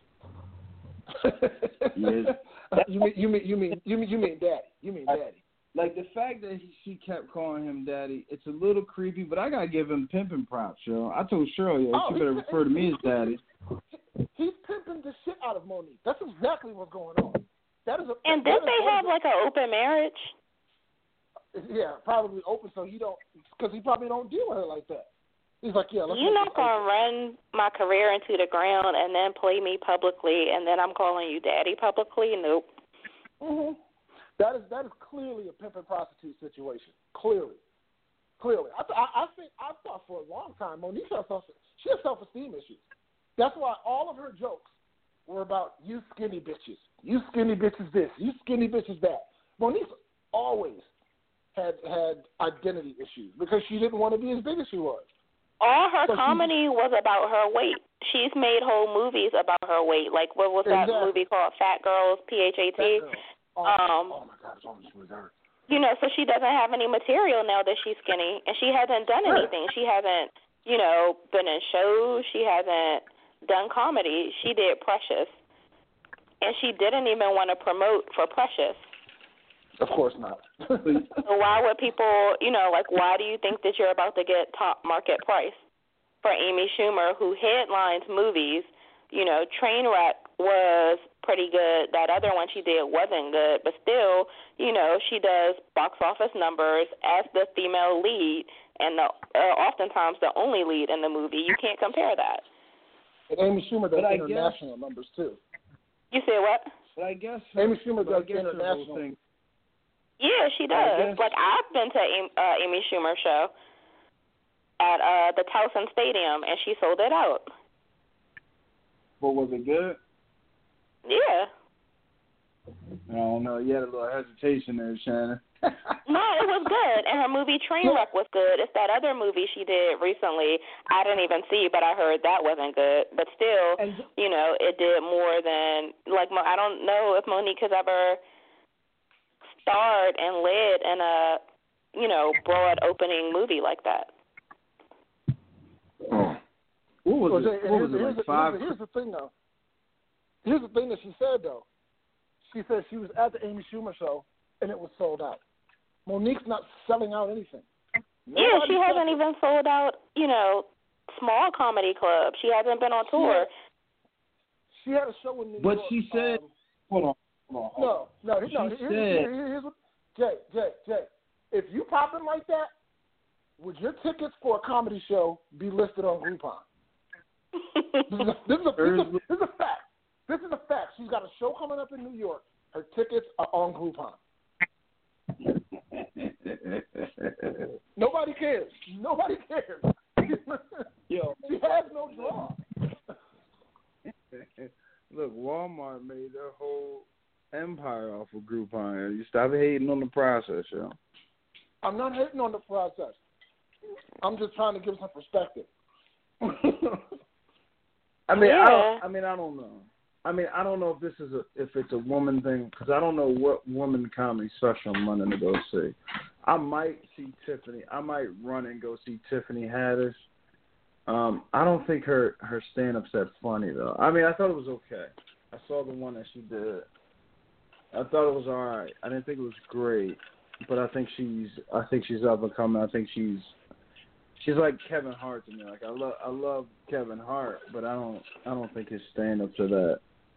you mean you mean you mean you mean you mean daddy? You mean daddy? Like, the fact that he, she kept calling him daddy, it's a little creepy, but I got to give him pimping props, yo. I told Cheryl, yo, Oh, she better he's- refer to me as daddy. He's pimping the shit out of Monique. That's exactly what's going on. That is a. And that didn't is they one have, of like, an open marriage? the- Yeah, probably open so he don't because he probably don't deal with her like that. He's like, yeah, let's You're make not this going to open. run my career into the ground and then play me publicly, and then I'm calling you daddy publicly? Nope. Mm-hmm. That is that is clearly a pimp and prostitute situation. Clearly, clearly. I, th- I I think I thought for a long time Monique has self she has self esteem issues. That's why all of her jokes were about you skinny bitches, you skinny bitches this, you skinny bitches that. Monique always had had identity issues because she didn't want to be as big as she was. All her So she- comedy was about her weight. She's made whole movies about her weight. Like, what was that Exactly. movie called? Fat Girls, P H A T? That girl. Oh, Um, oh my God, it's almost with her. You know, so she doesn't have any material now that she's skinny, and she hasn't done Right. anything. She hasn't, you know, been in shows. She hasn't done comedy. She did Precious, and she didn't even want to promote for Precious. Of course not. So why would people, you know, like, why do you think that you're about to get top market price for Amy Schumer, who headlines movies? You know, Trainwreck was pretty good. That other one she did wasn't good, but still, you know, she does box office numbers as the female lead, and the, uh, oftentimes the only lead in the movie. You can't compare that. And Amy Schumer does But I international numbers too. You say what? But I guess Amy Schumer but I does guess her international. whole thing. Yeah, she I does. guess- Like, I've been to Amy, uh, Amy Schumer show at uh, the Towson Stadium, and she sold it out. But was it good? Yeah. I don't know. You had a little hesitation there, Shannon. No, it was good, and her movie Trainwreck was good. It's that other movie she did recently. I didn't even see, but I heard that wasn't good. But still, And you know, it did more than, like, Mo- I don't know if Monique has ever starred and led in a, you know, broad opening movie like that. What was Well, it? Jay, What was here's, it, here's, like the- five? here's, the, here's the thing, though. Here's the thing that she said, though. She said she was at the Amy Schumer show, and it was sold out. Monique's not selling out anything. Yeah, she Nobody's hasn't selling- even sold out, you know, small comedy clubs. She hasn't been on tour. She had a show in New But York. she said, um, hold on, hold on. Hold on. no, no, She no. Here's, said- here- here- here's what, Jay, Jay, Jay. If you popping like that, would your tickets for a comedy show be listed on Groupon? This is a, this is a, this is a, this is a fact. This is a fact. She's got a show coming up in New York. Her tickets are on Groupon. Nobody cares. Nobody cares. Yo, she has no draw. Look, Walmart made their whole empire off of Groupon. You stop hating on the process, yo. I'm not hating on the process. I'm just trying to give some perspective. I mean, yeah. I don't, I mean, I don't know. I mean, I don't know if this is a if it's a woman thing because I don't know what woman comedy special I'm running to go see. I might see Tiffany. I might run and go see Tiffany Haddish. Um, I don't think her her stand up's that funny though. I mean, I thought it was okay. I saw the one that she did. I thought it was all right. I didn't think it was great, but I think she's I think she's up and coming. I think she's she's like Kevin Hart to me. Like I love I love Kevin Hart, but I don't I don't think his stand up to that.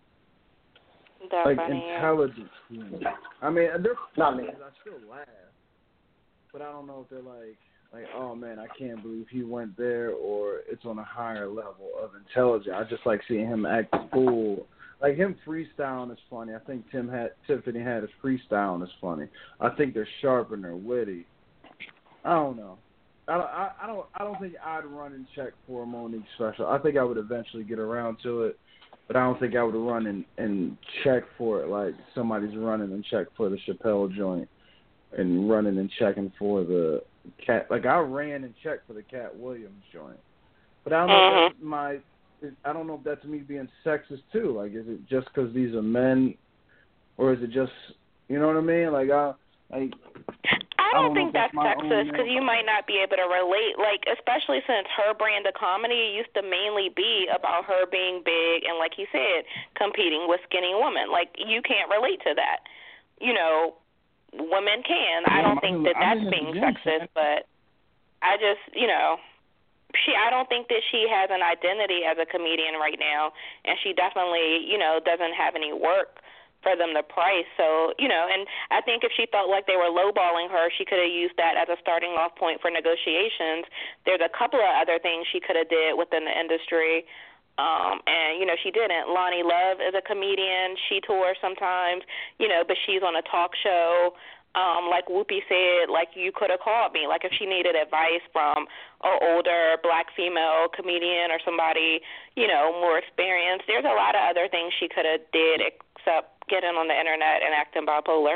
That's like funny, intelligent. Yeah. I mean, they're Not funny. me. I still laugh, but I don't know if they're like like oh man, I can't believe he went there, or it's on a higher level of intelligence. I just like seeing him act fool. Like him freestyling is funny. I think Tim had Tiffany had his freestyling is funny. I think they're sharp and they're witty. I don't know. I don't. I, I don't. I don't think I'd run and check for a Monique special. I think I would eventually get around to it, but I don't think I would run and, and check for it like somebody's running and check for the Chappelle joint and running and checking for the cat. Like I ran and checked for the Cat Williams joint, but I don't know Mm-hmm. if that's my. I don't know if that's me being sexist too. Like, is it just because these are men, or is it just, you know what I mean? Like, I, like. I don't, I don't think know that's if that's my sexist own because you might not be able to relate. Like, especially since her brand of comedy used to mainly be about her being big and, like he said, competing with skinny women. Like, you can't relate to that. You know, women can. I Yeah, don't think that I'm that's in the being gym, sexist, man. but I just, you know. She, I don't think that she has an identity as a comedian right now, and she definitely, you know, doesn't have any work for them to price. So, you know, and I think if she felt like they were lowballing her, she could have used that as a starting off point for negotiations. There's a couple of other things she could have did within the industry, um, and, you know, she didn't. Lonnie Love is a comedian. She tours sometimes, you know, but she's on a talk show. Um, like Whoopi said, like you could have called me, like if she needed advice from an older black female comedian or somebody, you know, more experienced. There's a lot of other things she could have did except getting on the internet and acting bipolar.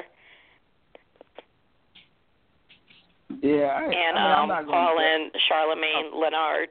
Yeah, I, and I mean, um, I'm not calling gonna... Charlemagne oh. Leonard.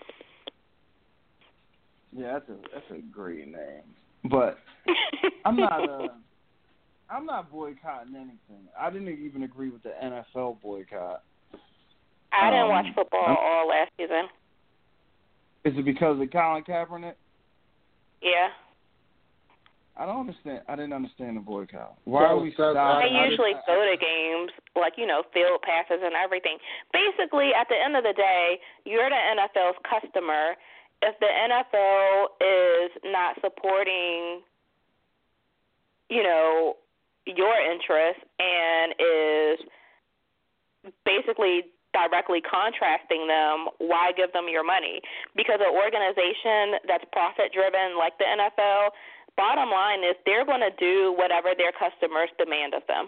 Yeah, that's a that's a great name, but I'm not. Uh, I'm not boycotting anything. I didn't even agree with the N F L boycott. I didn't um, watch football I'm, all last season. Is it because of Colin Kaepernick? Yeah. I don't understand. I didn't understand the boycott. Why So, are we so, stopping? I usually I, go to games, like, you know, field passes and everything. Basically, at the end of the day, you're the N F L's customer. If the N F L is not supporting, you know, your interest and is basically directly contracting them, why give them your money? Because an organization that's profit-driven like the N F L, bottom line is they're going to do whatever their customers demand of them.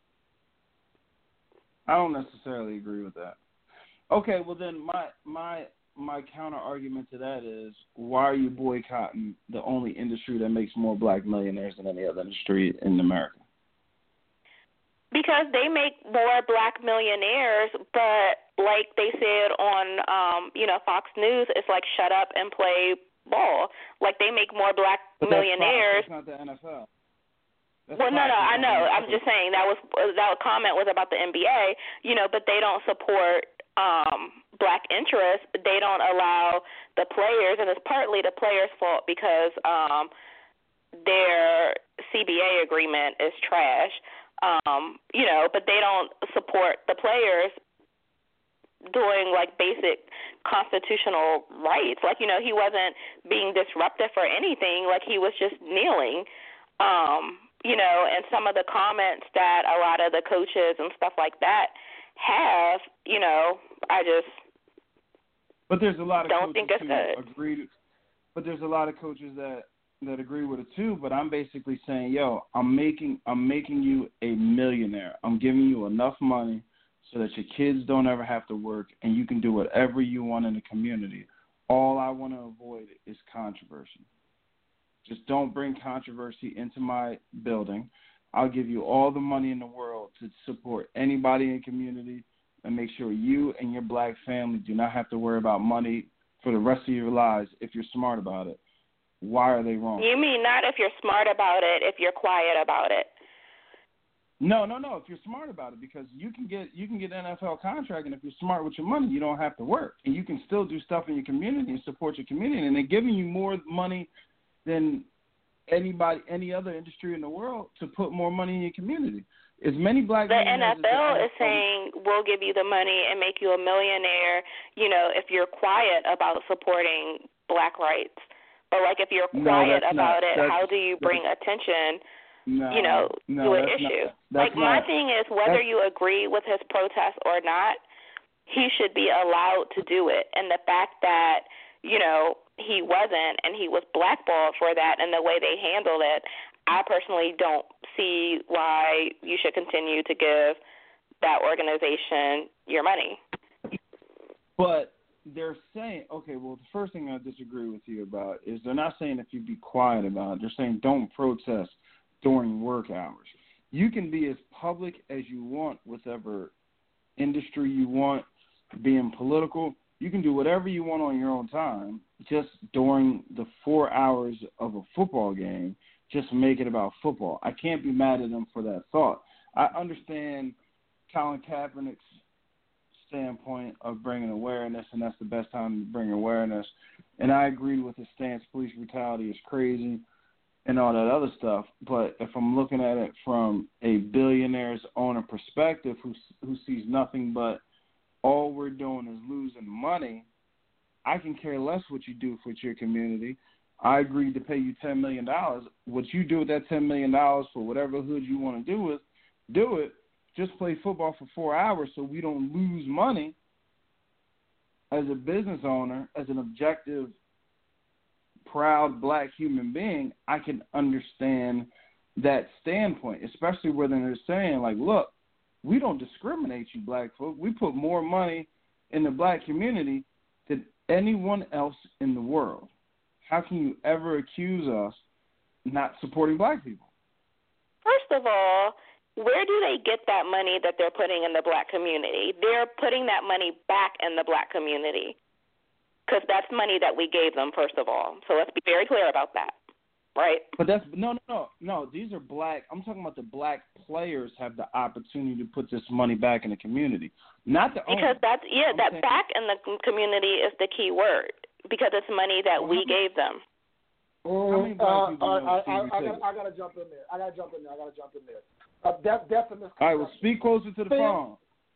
I don't necessarily agree with that. Okay, well then my my my counter argument to that is, why are you boycotting the only industry that makes more black millionaires than any other industry in America? Because they make more black millionaires, but like they said on, um, you know, Fox News, it's like shut up and play ball. Like they make more black But millionaires. That's not, that's not the N F L. That's well, no, no, I know. I'm N F L. just saying that was that comment was about the N B A, you know, but they don't support um, black interests. They don't allow the players, and it's partly the players' fault because um, their C B A agreement is trash. Um, you know, but they don't support the players doing, like, basic constitutional rights. Like, you know, he wasn't being disruptive or anything. Like, he was just kneeling. Um, you know, and some of the comments that a lot of the coaches and stuff like that have, you know, I just but there's a lot of don't coaches think it's who good. agree to, but there's a lot of coaches that that agree with it too, but I'm basically saying, yo, I'm making I'm making you a millionaire. I'm giving you enough money so that your kids don't ever have to work and you can do whatever you want in the community. All I want to avoid is controversy. Just don't bring controversy into my building. I'll give you all the money in the world to support anybody in the community and make sure you and your black family do not have to worry about money for the rest of your lives if you're smart about it. Why are they wrong? You mean not if you're smart about it, if you're quiet about it? No, no, no. If you're smart about it, because you can get you can get an N F L contract, and if you're smart with your money, you don't have to work, and you can still do stuff in your community and support your community, and they're giving you more money than anybody, any other industry in the world to put more money in your community. As many black the N F L is the N F L is saying we'll give you the money and make you a millionaire, you know, if you're quiet about supporting black rights. But like if you're quiet no, about not, it, how do you bring attention, no, you know, no, to an issue? Not, like my not, thing is whether you agree with his protest or not, he should be allowed to do it. And the fact that, you know, he wasn't and he was blackballed for that and the way they handled it, I personally don't see why you should continue to give that organization your money. But they're saying, okay, well, the first thing I disagree with you about is they're not saying if you be quiet about it. They're saying don't protest during work hours. You can be as public as you want, whatever industry you want, being political. You can do whatever you want on your own time, just during the four hours of a football game, just make it about football. I can't be mad at them for that thought. I understand Colin Kaepernick's standpoint of bringing awareness, and that's the best time to bring awareness. And I agree with his stance. Police brutality is crazy and all that other stuff. But if I'm looking at it from a billionaire's owner perspective who who sees nothing but all we're doing is losing money, I can care less what you do for your community. I agreed to pay you ten million dollars. What you do with that ten million dollars for whatever hood you want to do with, do it. Just play football for four hours so we don't lose money. As a business owner, as an objective, proud black human being, I can understand that standpoint, especially when they're saying, like, look, we don't discriminate, you black folk. We put more money in the black community than anyone else in the world. How can you ever accuse us not supporting black people? First of all, where do they get that money that they're putting in the black community? They're putting that money back in the black community because that's money that we gave them, first of all. So let's be very clear about that, right? But that's no, no, no, no. These are black. I'm talking about the black players have the opportunity to put this money back in the community, not the because owners. that's yeah, I'm that saying, back in the community is the key word because it's money that well, we gave them. How many black uh, people uh, know I, Stevie I, I, Taylor? gotta, I gotta jump in there. I gotta jump in there. I gotta jump in there. Uh, death, death and All right, well, speak closer to the fan, phone.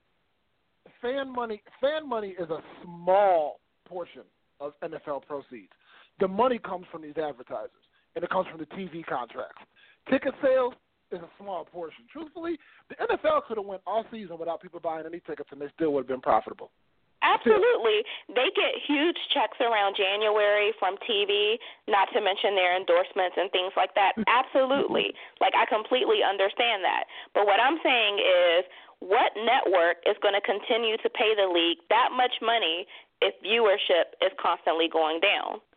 Fan money, fan money is a small portion of N F L proceeds. The money comes from these advertisers, and it comes from the T V contracts. Ticket sales is a small portion. Truthfully, the N F L could have went all season without people buying any tickets, and they still would have been profitable. Absolutely. They get huge checks around January from T V, not to mention their endorsements and things like that. Absolutely. Like, I completely understand that. But what I'm saying is, what network is going to continue to pay the league that much money if viewership is constantly going down?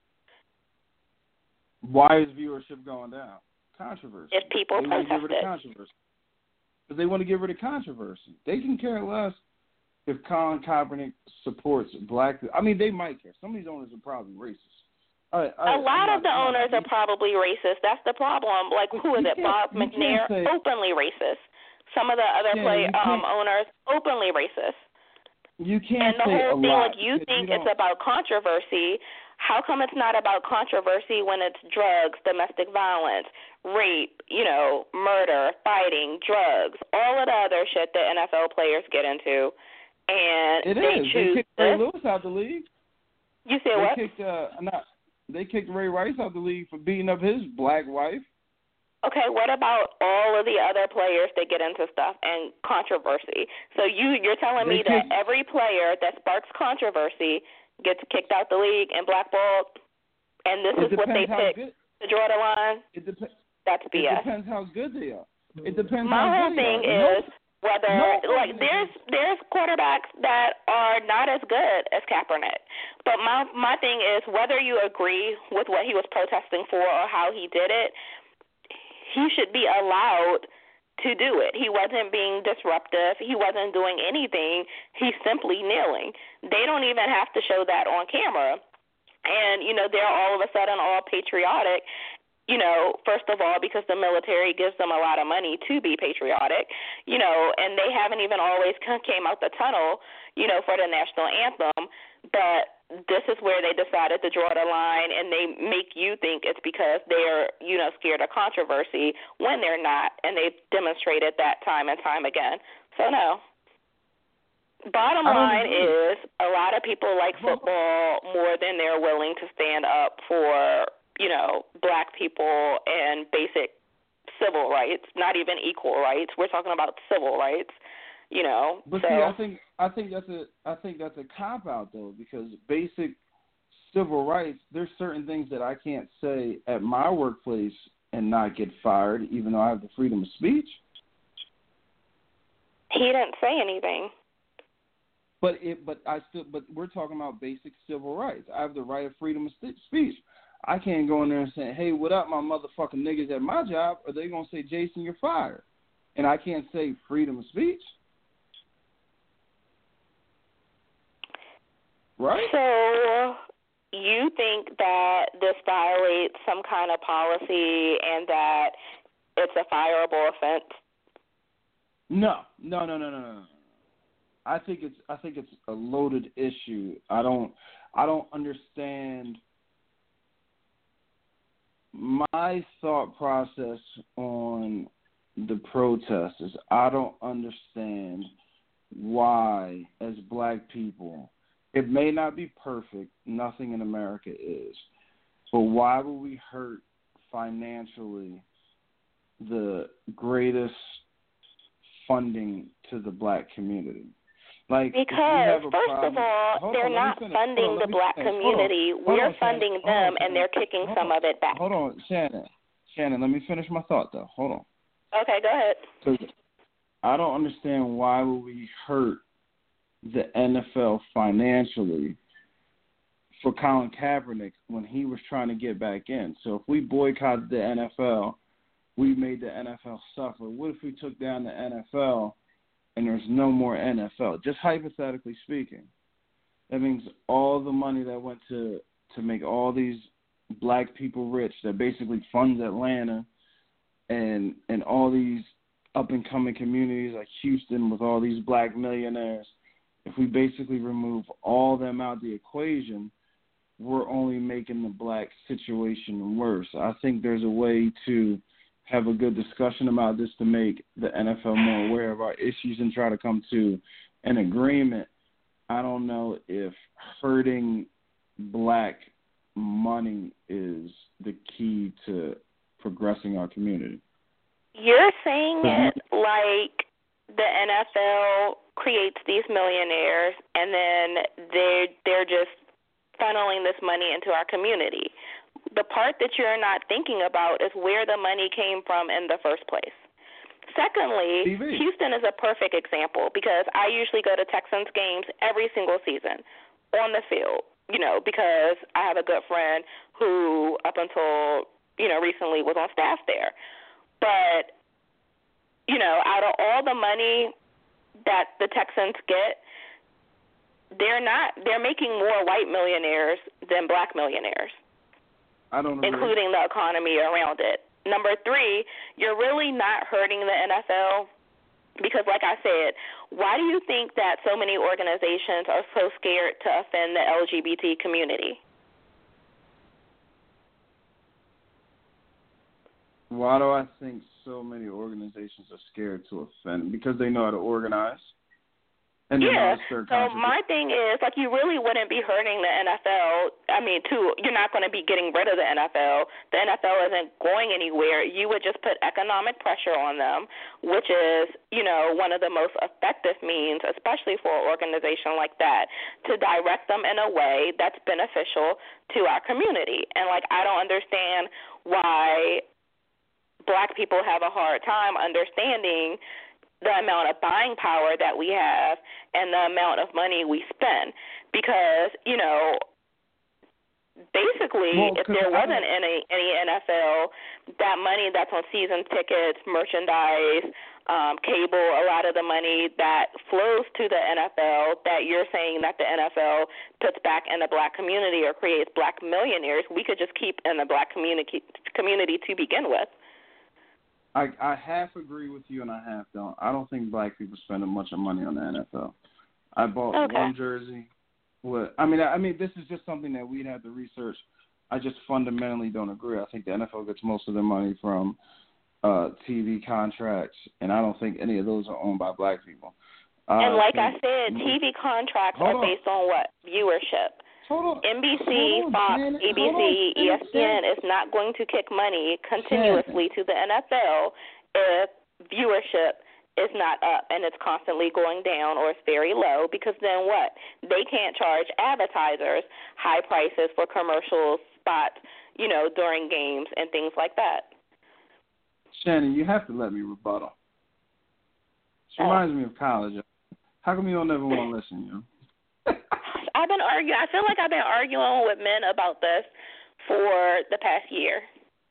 Why is viewership going down? Controversy. If people they want to get rid of protest it. controversy. Because they want to get rid of controversy. They can care less if Colin Kaepernick supports black. I mean, they might care. Some of these owners are probably racist. All right, all right, a lot not, of the not, owners not, are probably racist. That's the problem. Like, who is it? Bob McNair, say, openly racist. Some of the other yeah, play um, owners, openly racist. You can't and the say whole a thing, lot like, you think you it's about controversy. How come it's not about controversy when it's drugs, domestic violence, rape, you know, murder, fighting, drugs, all of the other shit that N F L players get into? And it they is. choose They kicked Ray Lewis out the league. You say they what? Kicked, uh, not, they kicked Ray Rice out the league for beating up his black wife. Okay, what about all of the other players that get into stuff and controversy? So you, you're telling they me that kicked, every player that sparks controversy gets kicked out the league and blackballed, and this is what they pick good, to draw the line? It, dep- That's B S. It depends how good they are. It depends My how whole good thing they are. is Whether No, like there's there's quarterbacks that are not as good as Kaepernick, but my my thing is whether you agree with what he was protesting for or how he did it, he should be allowed to do it. He wasn't being disruptive. He wasn't doing anything. He's simply kneeling. They don't even have to show that on camera, and you know they're all of a sudden all patriotic. You know, first of all, because the military gives them a lot of money to be patriotic, you know, and they haven't even always came out the tunnel, you know, for the national anthem. But this is where they decided to draw the line, and they make you think it's because they're, you know, scared of controversy when they're not, and they've demonstrated that time and time again. So, no. Bottom line is a lot of people like football more than they're willing to stand up for, you know, black people and basic civil rights, not even equal rights. We're talking about civil rights, you know. But so. see, I think I think that's a I think that's a cop out though, because basic civil rights, there's certain things that I can't say at my workplace and not get fired, even though I have the freedom of speech. He didn't say anything. But it, but I still, but we're talking about basic civil rights. I have the right of freedom of st- speech. I can't go in there and say, "Hey, what up, my motherfucking niggas at my job?" Or they gonna say, "Jason, you're fired," and I can't say freedom of speech, right? So you think that this violates some kind of policy and that it's a fireable offense? No, no, no, no, no, no. I think it's I think it's a loaded issue. I don't I don't understand. My thought process on the protest is I don't understand why, as black people, it may not be perfect, nothing in America is, but why would we hurt financially the greatest funding to to the black community. Like, because, first problem, of all, hold they're on, not funding on, the black finish. community. Hold on. We're Hold on, funding Shannon. them, Hold on, and they're kicking hold some on. of it back. Hold on, Shannon. Shannon, let me finish my thought, though. Hold on. Okay, go ahead. Because I don't understand why would we hurt the N F L financially for Colin Kaepernick when he was trying to get back in. So if we boycotted the N F L, we made the N F L suffer. What if we took down the N F L and there's no more N F L? Just hypothetically speaking. That means all the money that went to, to make all these black people rich, that basically funds Atlanta and and all these up-and-coming communities like Houston with all these black millionaires, if we basically remove all them out of the equation, we're only making the black situation worse. I think there's a way to have a good discussion about this to make the N F L more aware of our issues and try to come to an agreement. I don't know if hurting black money is the key to progressing our community. You're saying it like the N F L creates these millionaires and then they're, they're just funneling this money into our community. The part that you're not thinking about is where the money came from in the first place. Secondly, T V. Houston is a perfect example because I usually go to Texans games every single season on the field, you know, because I have a good friend who up until, you know, recently was on staff there. But, you know, out of all the money that the Texans get, they're not, they're making more white millionaires than black millionaires. I don't agree. Including the economy around it. Number three, you're really not hurting the N F L because, like I said, why do you think that so many organizations are so scared to offend the L G B T community? Why do I think so many organizations are scared to offend? Because they know how to organize. And yeah, so my thing is, like, you really wouldn't be hurting the N F L. I mean, too, you're not going to be getting rid of the N F L. The N F L isn't going anywhere. You would just put economic pressure on them, which is, you know, one of the most effective means, especially for an organization like that, to direct them in a way that's beneficial to our community. And, like, I don't understand why black people have a hard time understanding the amount of buying power that we have and the amount of money we spend. Because, you know, basically, well, if there wasn't any, any N F L, that money that's on season tickets, merchandise, um, cable, a lot of the money that flows to the N F L that you're saying that the N F L puts back in the black community or creates black millionaires, we could just keep in the black community community to begin with. I, I half agree with you and I half don't. I don't think black people spend a bunch of money on the N F L. I bought okay. one jersey. What I mean, I mean, this is just something that we'd have to research. I just fundamentally don't agree. I think the N F L gets most of their money from uh, T V contracts, and I don't think any of those are owned by black people. Uh, and like I, I said, T V contracts are on. based on what? Viewership. Hold on. N B C, on, Fox, Janet. A B C, on, E S P N Janet. is not going to kick money continuously to the N F L if viewership is not up and it's constantly going down or it's very low, because then what? They can't charge advertisers high prices for commercials, spots, you know, during games and things like that. Shannon, you have to let me rebuttal. She oh. reminds me of college. How come you don't ever want to listen, you know? I've been arguing. I feel like I've been arguing with men about this for the past year.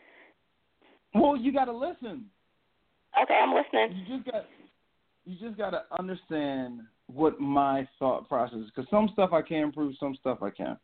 Well, you got to listen. Okay, I'm listening. You just got, you just got to understand what my thought process is, because some stuff I can improve, some stuff I can't.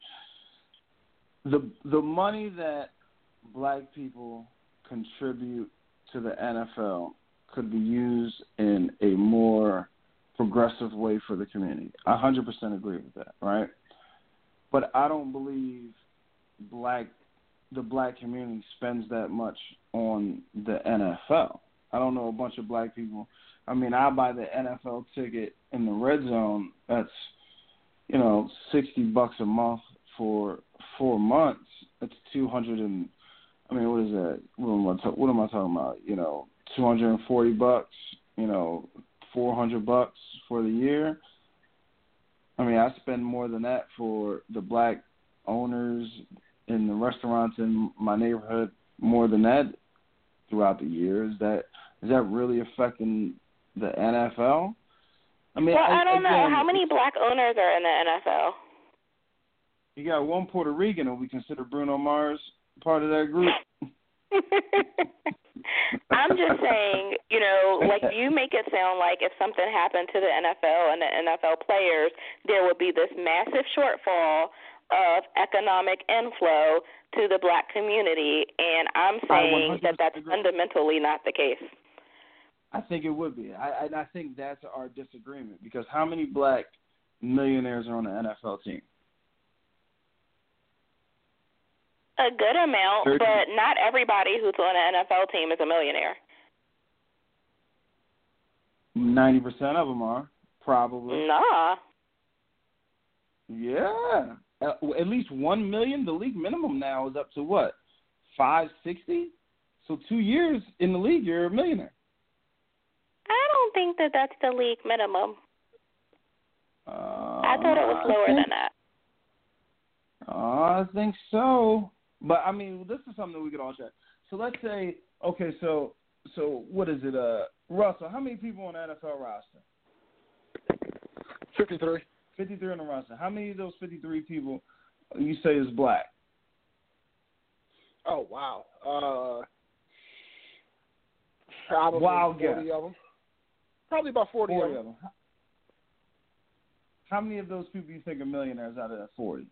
The the money that black people contribute to the N F L could be used in a more progressive way for the community. I one hundred percent agree with that, right? But I don't believe black the black community spends that much on the N F L. I don't know a bunch of black people. I mean, I buy the N F L ticket in the red zone. That's, you know, sixty bucks a month for four months. That's two hundred and, I mean, what is that? What am I, ta- what am I talking about? You know, two hundred and forty bucks. You know, four hundred bucks for the year. I mean, I spend more than that for the black owners in the restaurants in my neighborhood, more than that throughout the year. Is that is that really affecting the N F L? I mean, well, I, I don't again, know. How many black owners are in the N F L? You got one Puerto Rican, and we consider Bruno Mars part of that group. I'm just saying, you know, like you make it sound like if something happened to the N F L and the N F L players, there would be this massive shortfall of economic inflow to the black community, and I'm saying that that's agree. fundamentally not the case. I think it would be. I, I think that's our disagreement, because how many black millionaires are on the N F L team? A good amount, thirty but not everybody who's on an N F L team is a millionaire. ninety percent of them are, probably. Nah. Yeah. At least one million. The league minimum now is up to what? five sixty? So two years in the league, you're a millionaire. I don't think that that's the league minimum. Uh, I thought it was lower think, than that. Uh, I think so. But, I mean, this is something that we could all check. So let's say, okay, so so what is it? Uh, Russell, how many people on the N F L roster? fifty-three. fifty-three on the roster. How many of those fifty-three people you say is black? Oh, wow. Uh, probably Wild forty guess. of them. Probably about forty, forty of of them. them. How many of those people you think are millionaires out of that forty?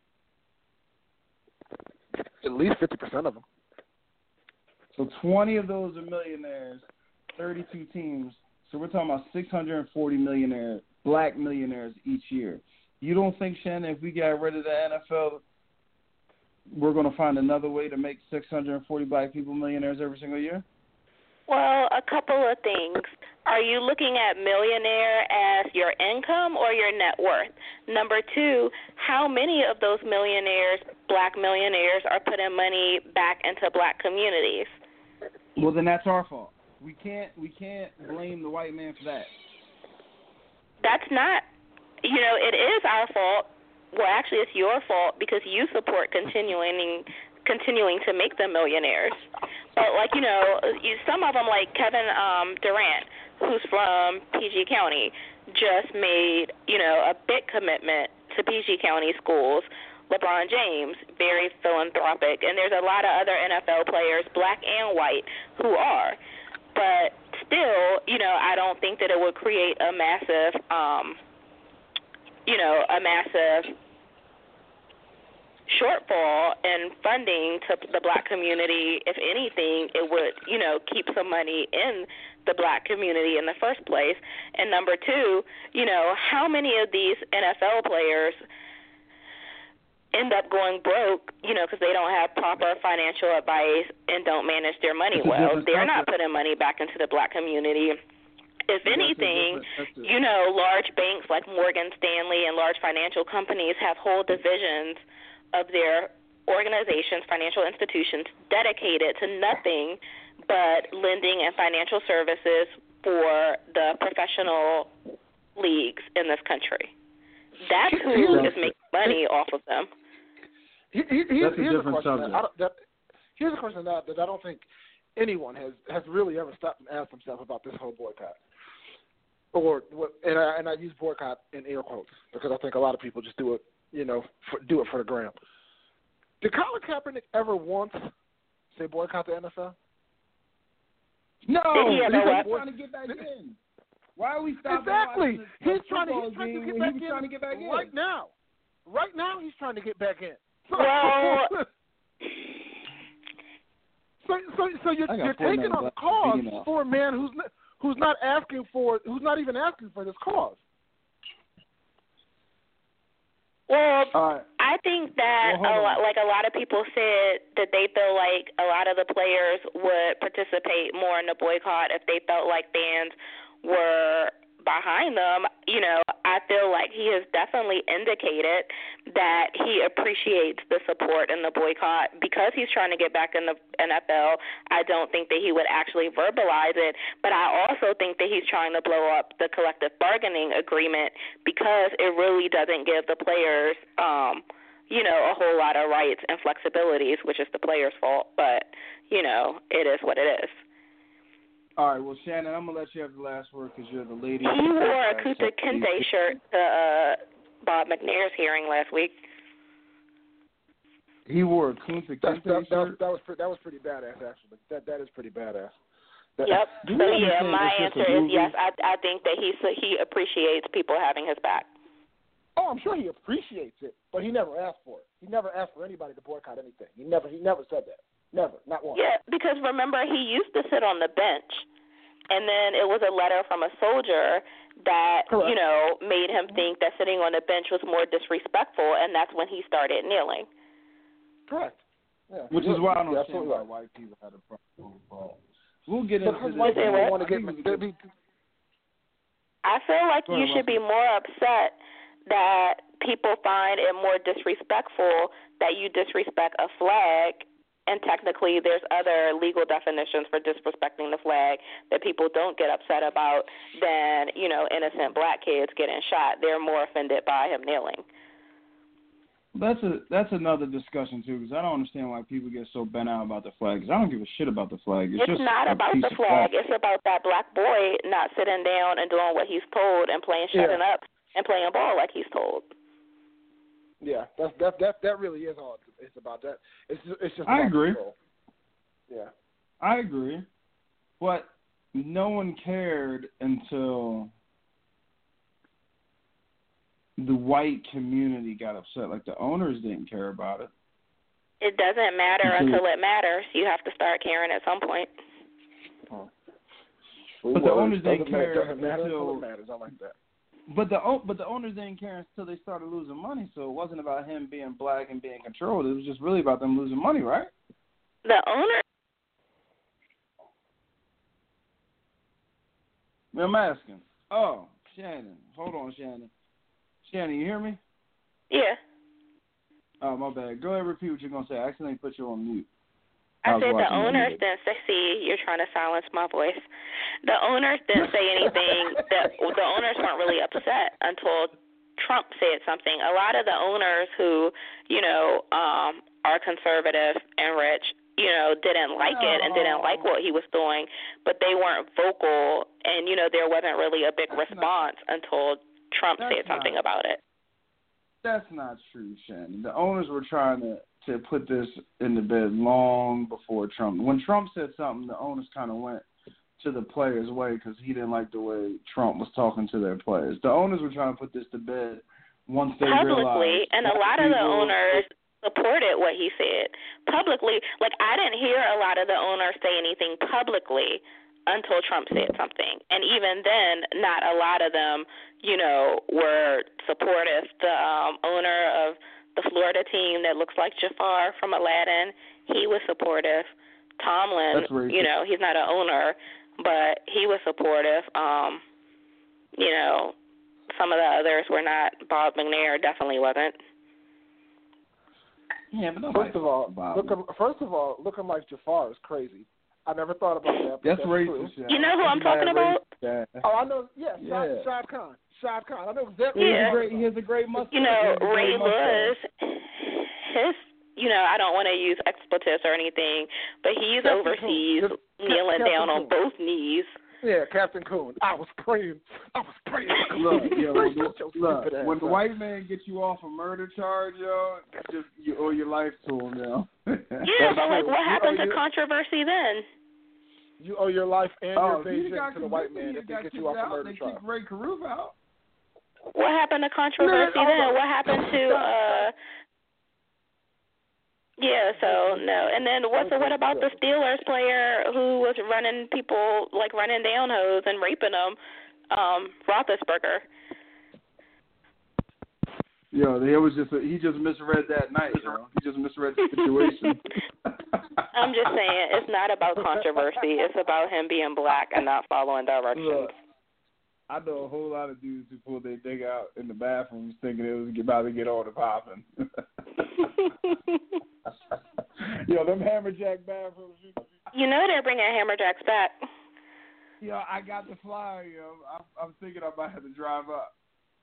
At least fifty percent of them. So twenty of those are millionaires, thirty-two teams. So we're talking about six hundred forty millionaire, black millionaires each year. You don't think, Shannon, if we got rid of the N F L, we're going to find another way to make six hundred forty black people millionaires every single year? Well, a couple of things. Are you looking at millionaire as your income or your net worth? Number two, how many of those millionaires, black millionaires, are putting money back into black communities? Well, then that's our fault. We can't we can't blame the white man for that. That's not, you know, it is our fault. Well, actually, it's your fault because you support continuing continuing to make them millionaires. But, like, you know, you, some of them, like Kevin um, Durant, who's from P G County, just made, you know, a big commitment to P G County schools. LeBron James, very philanthropic. And there's a lot of other N F L players, black and white, who are. But still, you know, I don't think that it would create a massive, um, you know, a massive shortfall in funding to the black community. If anything, it would, you know, keep some money in the black community in the first place. And number two, you know, how many of these N F L players end up going broke, you know, because they don't have proper financial advice and don't manage their money well? They're not putting money back into the black community. If anything, you know, large banks like Morgan Stanley and large financial companies have whole divisions of their organizations, financial institutions, dedicated to nothing but lending and financial services for the professional leagues in this country. That's who is making money off of them. Here, here, That's a here's different a question subject. that I, don't- that, here's a question that, that I don't think anyone has, has really ever stopped and asked themselves about this whole boycott. Or and I and I use boycott in air quotes because I think a lot of people just do it, you know, for, do it for the gram. Did Colin Kaepernick ever once say boycott the N F L? No, Did he ever he's what? trying to get back in. Why are we stopping? Exactly. The, the He's trying to football he's trying to game get when back he was in trying to get back in right now. Right now he's trying to get back in. So, Well, so, so, so you're, I got you're four taking minutes on a left. cause Speaking of. for a man who's not, who's not asking for who's not even asking for this cause. well, All right. I think that Well, hold a lot, on. like a lot of people said that they feel like a lot of the players would participate more in the boycott if they felt like fans were behind them. You know, I feel like he has definitely indicated that he appreciates the support in the boycott because he's trying to get back in the N F L. I don't think that he would actually verbalize it, but I also think that he's trying to blow up the collective bargaining agreement because it really doesn't give the players, um, you know, a whole lot of rights and flexibilities, which is the players' fault. But, you know, it is what it is. All right, well, Shannon, I'm going to let you have the last word because you're the lady. He wore a Kuta Kinte shirt to uh, Bob McNair's hearing last week. He wore a Kunta That, Kinte that, that, was, shirt? that was pre- that was pretty badass actually. That that is pretty badass. That, Yep. Do So you yeah, understand my it's just a answer is movie? yes. I I think that he he appreciates people having his back. Oh, I'm sure he appreciates it, but he never asked for it. He never asked for anybody to boycott anything. He never he never said that. Never, not once. Yeah, because remember he used to sit on the bench, and then it was a letter from a soldier that Correct. you know made him think that sitting on the bench was more disrespectful, and that's when he started kneeling. Correct. Yeah. Which is why I don't You're understand absolutely why right. white people had a problem with ball. We'll get into Because this. white Say people what? want to get. They be, I feel like Go you ahead, should be more upset that people find it more disrespectful that you disrespect a flag, and technically there's other legal definitions for disrespecting the flag that people don't get upset about than, you know, innocent black kids getting shot. They're more offended by him kneeling. That's a that's another discussion too, because I don't understand why people get so bent out about the flag. Because I don't give a shit about the flag. It's, It's just not a about piece the of flag. cloth. It's about that black boy not sitting down and doing what he's told and playing shutting Yeah. up and playing ball like he's told. yeah, that's that that that really is all it's about. That it's just, it's just. I about agree. control. Yeah. I agree, but no one cared until the white community got upset. Like the owners didn't care about it. It doesn't matter Mhm. until it matters. You have to start caring at some point. But the owners didn't doesn't matter, care doesn't matter until until- it matters. I like that. But the o- but the owners didn't care until they started losing money. So it wasn't about him being black and being controlled. It was just really about them losing money, right? The owner. I'm asking. Oh, Shannon. Hold on, Shannon. Shannon, you hear me? Yeah. Oh, my bad. Go ahead and repeat what you're going to say. I accidentally put you on mute. I was said the watching that owners movie. didn't say, see, you're trying to silence my voice. The owners didn't say anything. the, the owners weren't really upset until Trump said something. A lot of the owners who, you know, um, are conservative and rich, you know, didn't like it and didn't like what he was doing, but they weren't vocal, and, you know, there wasn't really a big That's response not, until Trump said something not, about it. That's not true, Shannon. The owners were trying to, to put this in the bed long before Trump. When Trump said something, the owners kind of went to the players' way because he didn't like the way Trump was talking to their players. The owners were trying to put this to bed once they publicly, realized. And a lot of the owners supported what he said publicly. Like, I didn't hear a lot of the owners say anything publicly until Trump said something. And even then, not a lot of them, you know, were supportive. The um, owner of the Florida team that looks like Jafar from Aladdin, he was supportive. Tomlin, you know, he's not an owner, but he was supportive. Um, you know, some of the others were not. Bob McNair definitely wasn't. Yeah, but first of all, looking, first of all, looking like Jafar is crazy. I never thought about that. But that's, that's racist. True. You know who I'm talking about? Yeah. Oh, I know. Yeah, yeah. Shad, Shad Khan. Shad Khan. I know exactly. Yeah. He has a great, he has a great mustache. You know, Ray Lewis, his, you know, I don't want to use expletives or anything, but he's Captain overseas Coon. kneeling Captain down on Coon. both knees. Yeah, Captain Coon. I was praying. I was praying. Look, yo, look, look ass when the up. white man gets you off a murder charge, yo, just you owe your life to him, yo. Yeah, but like, what You happened owe to your- controversy then? You owe your life and oh, your he paycheck got to the white man if they got get you off out. a murder They trial. kicked Ray Caruth out. What happened to controversy Man, then? oh, What happened to uh? Yeah, so no. And then what's what about the Steelers player who was running people, like running down hoes and raping them, um, Roethlisberger? Yo, it was just a, he just misread that night. You know? He just misread the situation. I'm just saying, it's not about controversy. It's about him being black and not following directions. Look, I know a whole lot of dudes who pulled their dick out in the bathrooms thinking it was about to get on and popping. Yo, them Hammerjack bathrooms. You know they're bringing Hammerjacks back. Yo, I got the flyer, yo. I'm, I'm thinking I might have to drive up.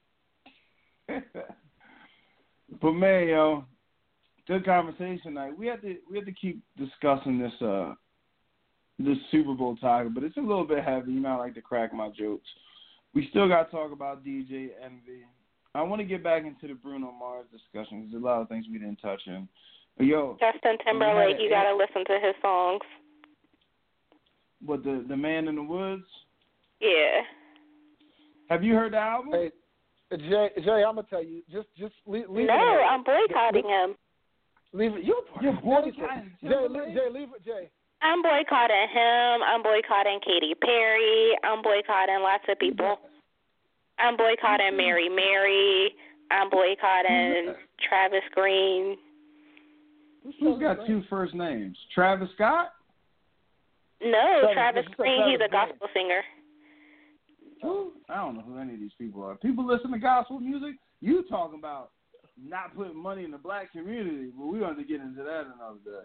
But man, yo, good conversation tonight. We had to we had to keep discussing this uh this Super Bowl topic, but it's a little bit heavy. You know, I like to crack my jokes. We still got to talk about D J Envy. I want to get back into the Bruno Mars discussion because there's a lot of things we didn't touch on. But yo, Justin Timberlake, you got to listen to his songs. What, the the Man in the Woods? Yeah. Have you heard the album? Hey, Jay, Jay, I'm gonna tell you, just just leave, leave no, it. No, I'm boycotting him. Leave it. You, You're boycotting Jay, Timberlake? Jay, leave it, Jay. I'm boycotting him. I'm boycotting Katy Perry. I'm boycotting lots of people. I'm boycotting Mary Mary. I'm boycotting Travis Green. Who's got two first names? Travis Scott? No, Travis- Travis it's Green. Travis He's a Green. gospel singer. Who? I don't know who any of these people are. People listen to gospel music? You talking about not putting money in the black community, but we're going to get into that another day.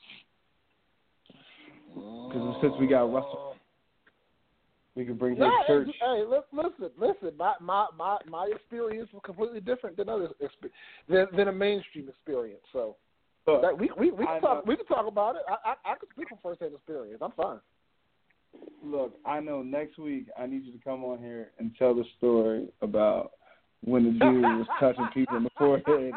Because since we got Russell, we can bring his No, church. Hey, li- listen, listen. My my my my experience was completely different than others exp- than, than a mainstream experience. So Look, that, we we we I can talk know- we can talk about it. I I, I can speak from firsthand experience. I'm fine. Look, I know next week I need you to come on here and tell the story about when the dude was touching people in the forehead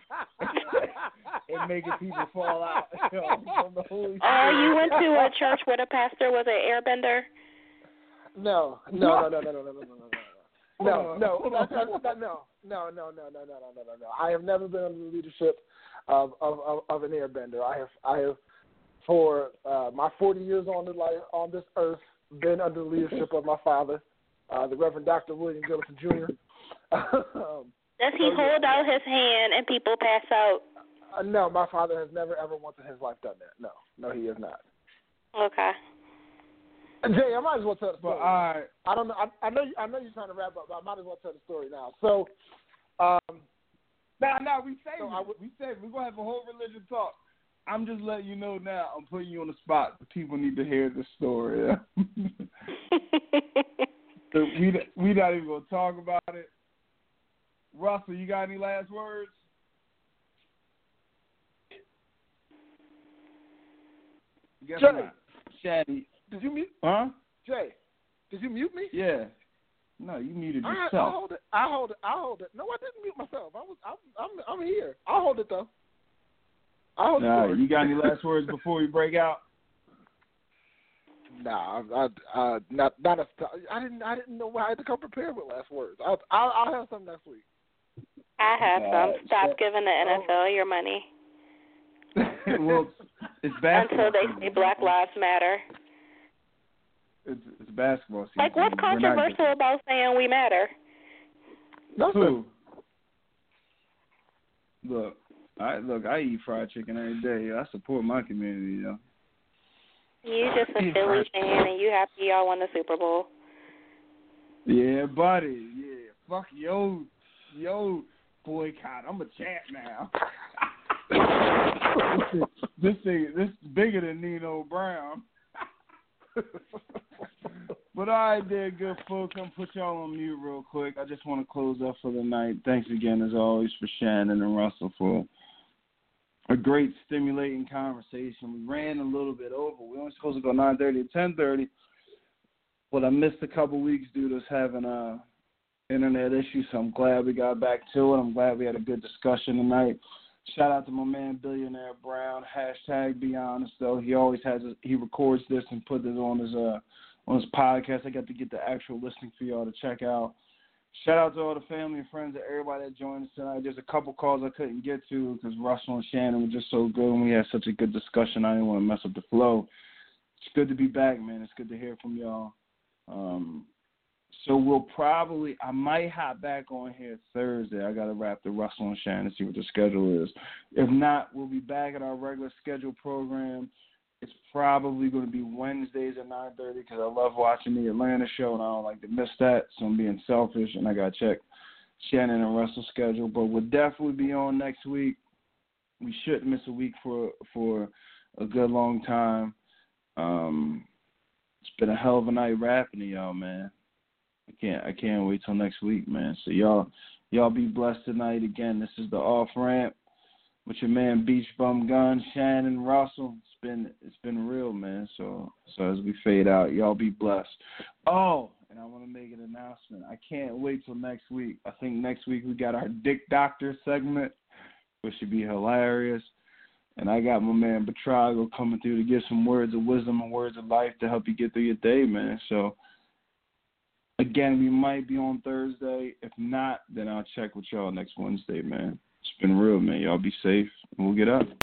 and making people fall out. You know, from the Holy Oh, Spirit. you went to a church where the pastor was an airbender? No, no, no, no, no, no, no, no, no, no, no, Hold no, on, no, hold no, on. no, no, no, no, no, no, no, no, no, no. I have never been under the leadership of of of, of an airbender. I have I have for uh, my forty years on the life on this earth been under the leadership of my father, uh, the Reverend Doctor William Gillison Junior um, Does he Oh, yeah. hold out his hand and people pass out? uh, no, my father has never ever once in his life done that. No, no, he has not. Okay. Jay, I might as well tell the But story. all right. I don't know. I, I know. You, I know you're trying to wrap up, but I might as well tell the story now. So, um, Nah, nah, we saved So it. I would- we saved it. We're going to have a whole religion talk. I'm just letting you know now. I'm putting you on the spot. The people need to hear this story. Yeah? So we we not even going to talk about it. Russell, you got any last words? Guess Jay. not. Shady. Did you mute? Huh? Jay, did you mute me? Yeah. No, you muted All right, yourself. I'll hold it. I'll hold it. I'll hold it. No, I didn't mute myself. I was. I'm. I'm, I'm here. I'll hold it though. I'll hold All it. right, you got any last words before we break out? Nah, I, I, uh, not, not a. I didn't. I didn't know why I had to come prepared with last words. I'll, I'll, I'll have some next week. I have Uh, some. Stop so- giving the N F L your money Well, it's basketball. until they season, say Black Lives Matter. It's, it's basketball season. Like, what's We're not controversial getting- about saying we matter? Nothing. Who? Look, I look. I eat fried chicken every day. I support my community, yo. You just a Philly fan, and you happy y'all won the Super Bowl. Yeah, buddy. Yeah, fuck yo, yo, boycott. I'm a champ now. this, thing, this thing, this is bigger than Nino Brown. But all right, there, good folks. I'm gonna put y'all on mute real quick. I just want to close up for the night. Thanks again, as always, for Shannon and Russell for a great, stimulating conversation. We ran a little bit over. We were only supposed to go nine thirty to ten thirty, but I missed a couple weeks due to us having uh, internet issues, so I'm glad we got back to it. I'm glad we had a good discussion tonight. Shout out to my man, Billionaire Brown. Hashtag Be Honest, though. He always has a, he records this and puts it on his uh on his podcast. I got to get the actual listening for y'all to check out. Shout out to all the family and friends and everybody that joined us tonight. There's a couple calls I couldn't get to because Russell and Shannon were just so good and we had such a good discussion. I didn't want to mess up the flow. It's good to be back, man. It's good to hear from y'all. Um, so we'll probably, I might hop back on here Thursday. I got to wrap the Russell and Shannon, see what the schedule is. If not, we'll be back at our regular scheduled program. It's probably going to be Wednesdays at nine thirty because I love watching the Atlanta show and I don't like to miss that. So I'm being selfish and I got to check Shannon and Russell's schedule. But we'll definitely be on next week. We shouldn't miss a week for for a good long time. Um, it's been a hell of a night rapping to y'all, man. I can't I can't wait till next week, man. So y'all y'all be blessed tonight. Again, this is the Off Ramp with your man Beach Bum Gun, Shannon, Russell. It's been it's been real, man. So so as we fade out, y'all be blessed. Oh, and I want to make an announcement. I can't wait till next week. I think next week we got our Dick Doctor segment, which should be hilarious. And I got my man Betrago coming through to give some words of wisdom and words of life to help you get through your day, man. So again, we might be on Thursday. If not, then I'll check with y'all next Wednesday, man. It's been real, man. Y'all be safe, and we'll get up.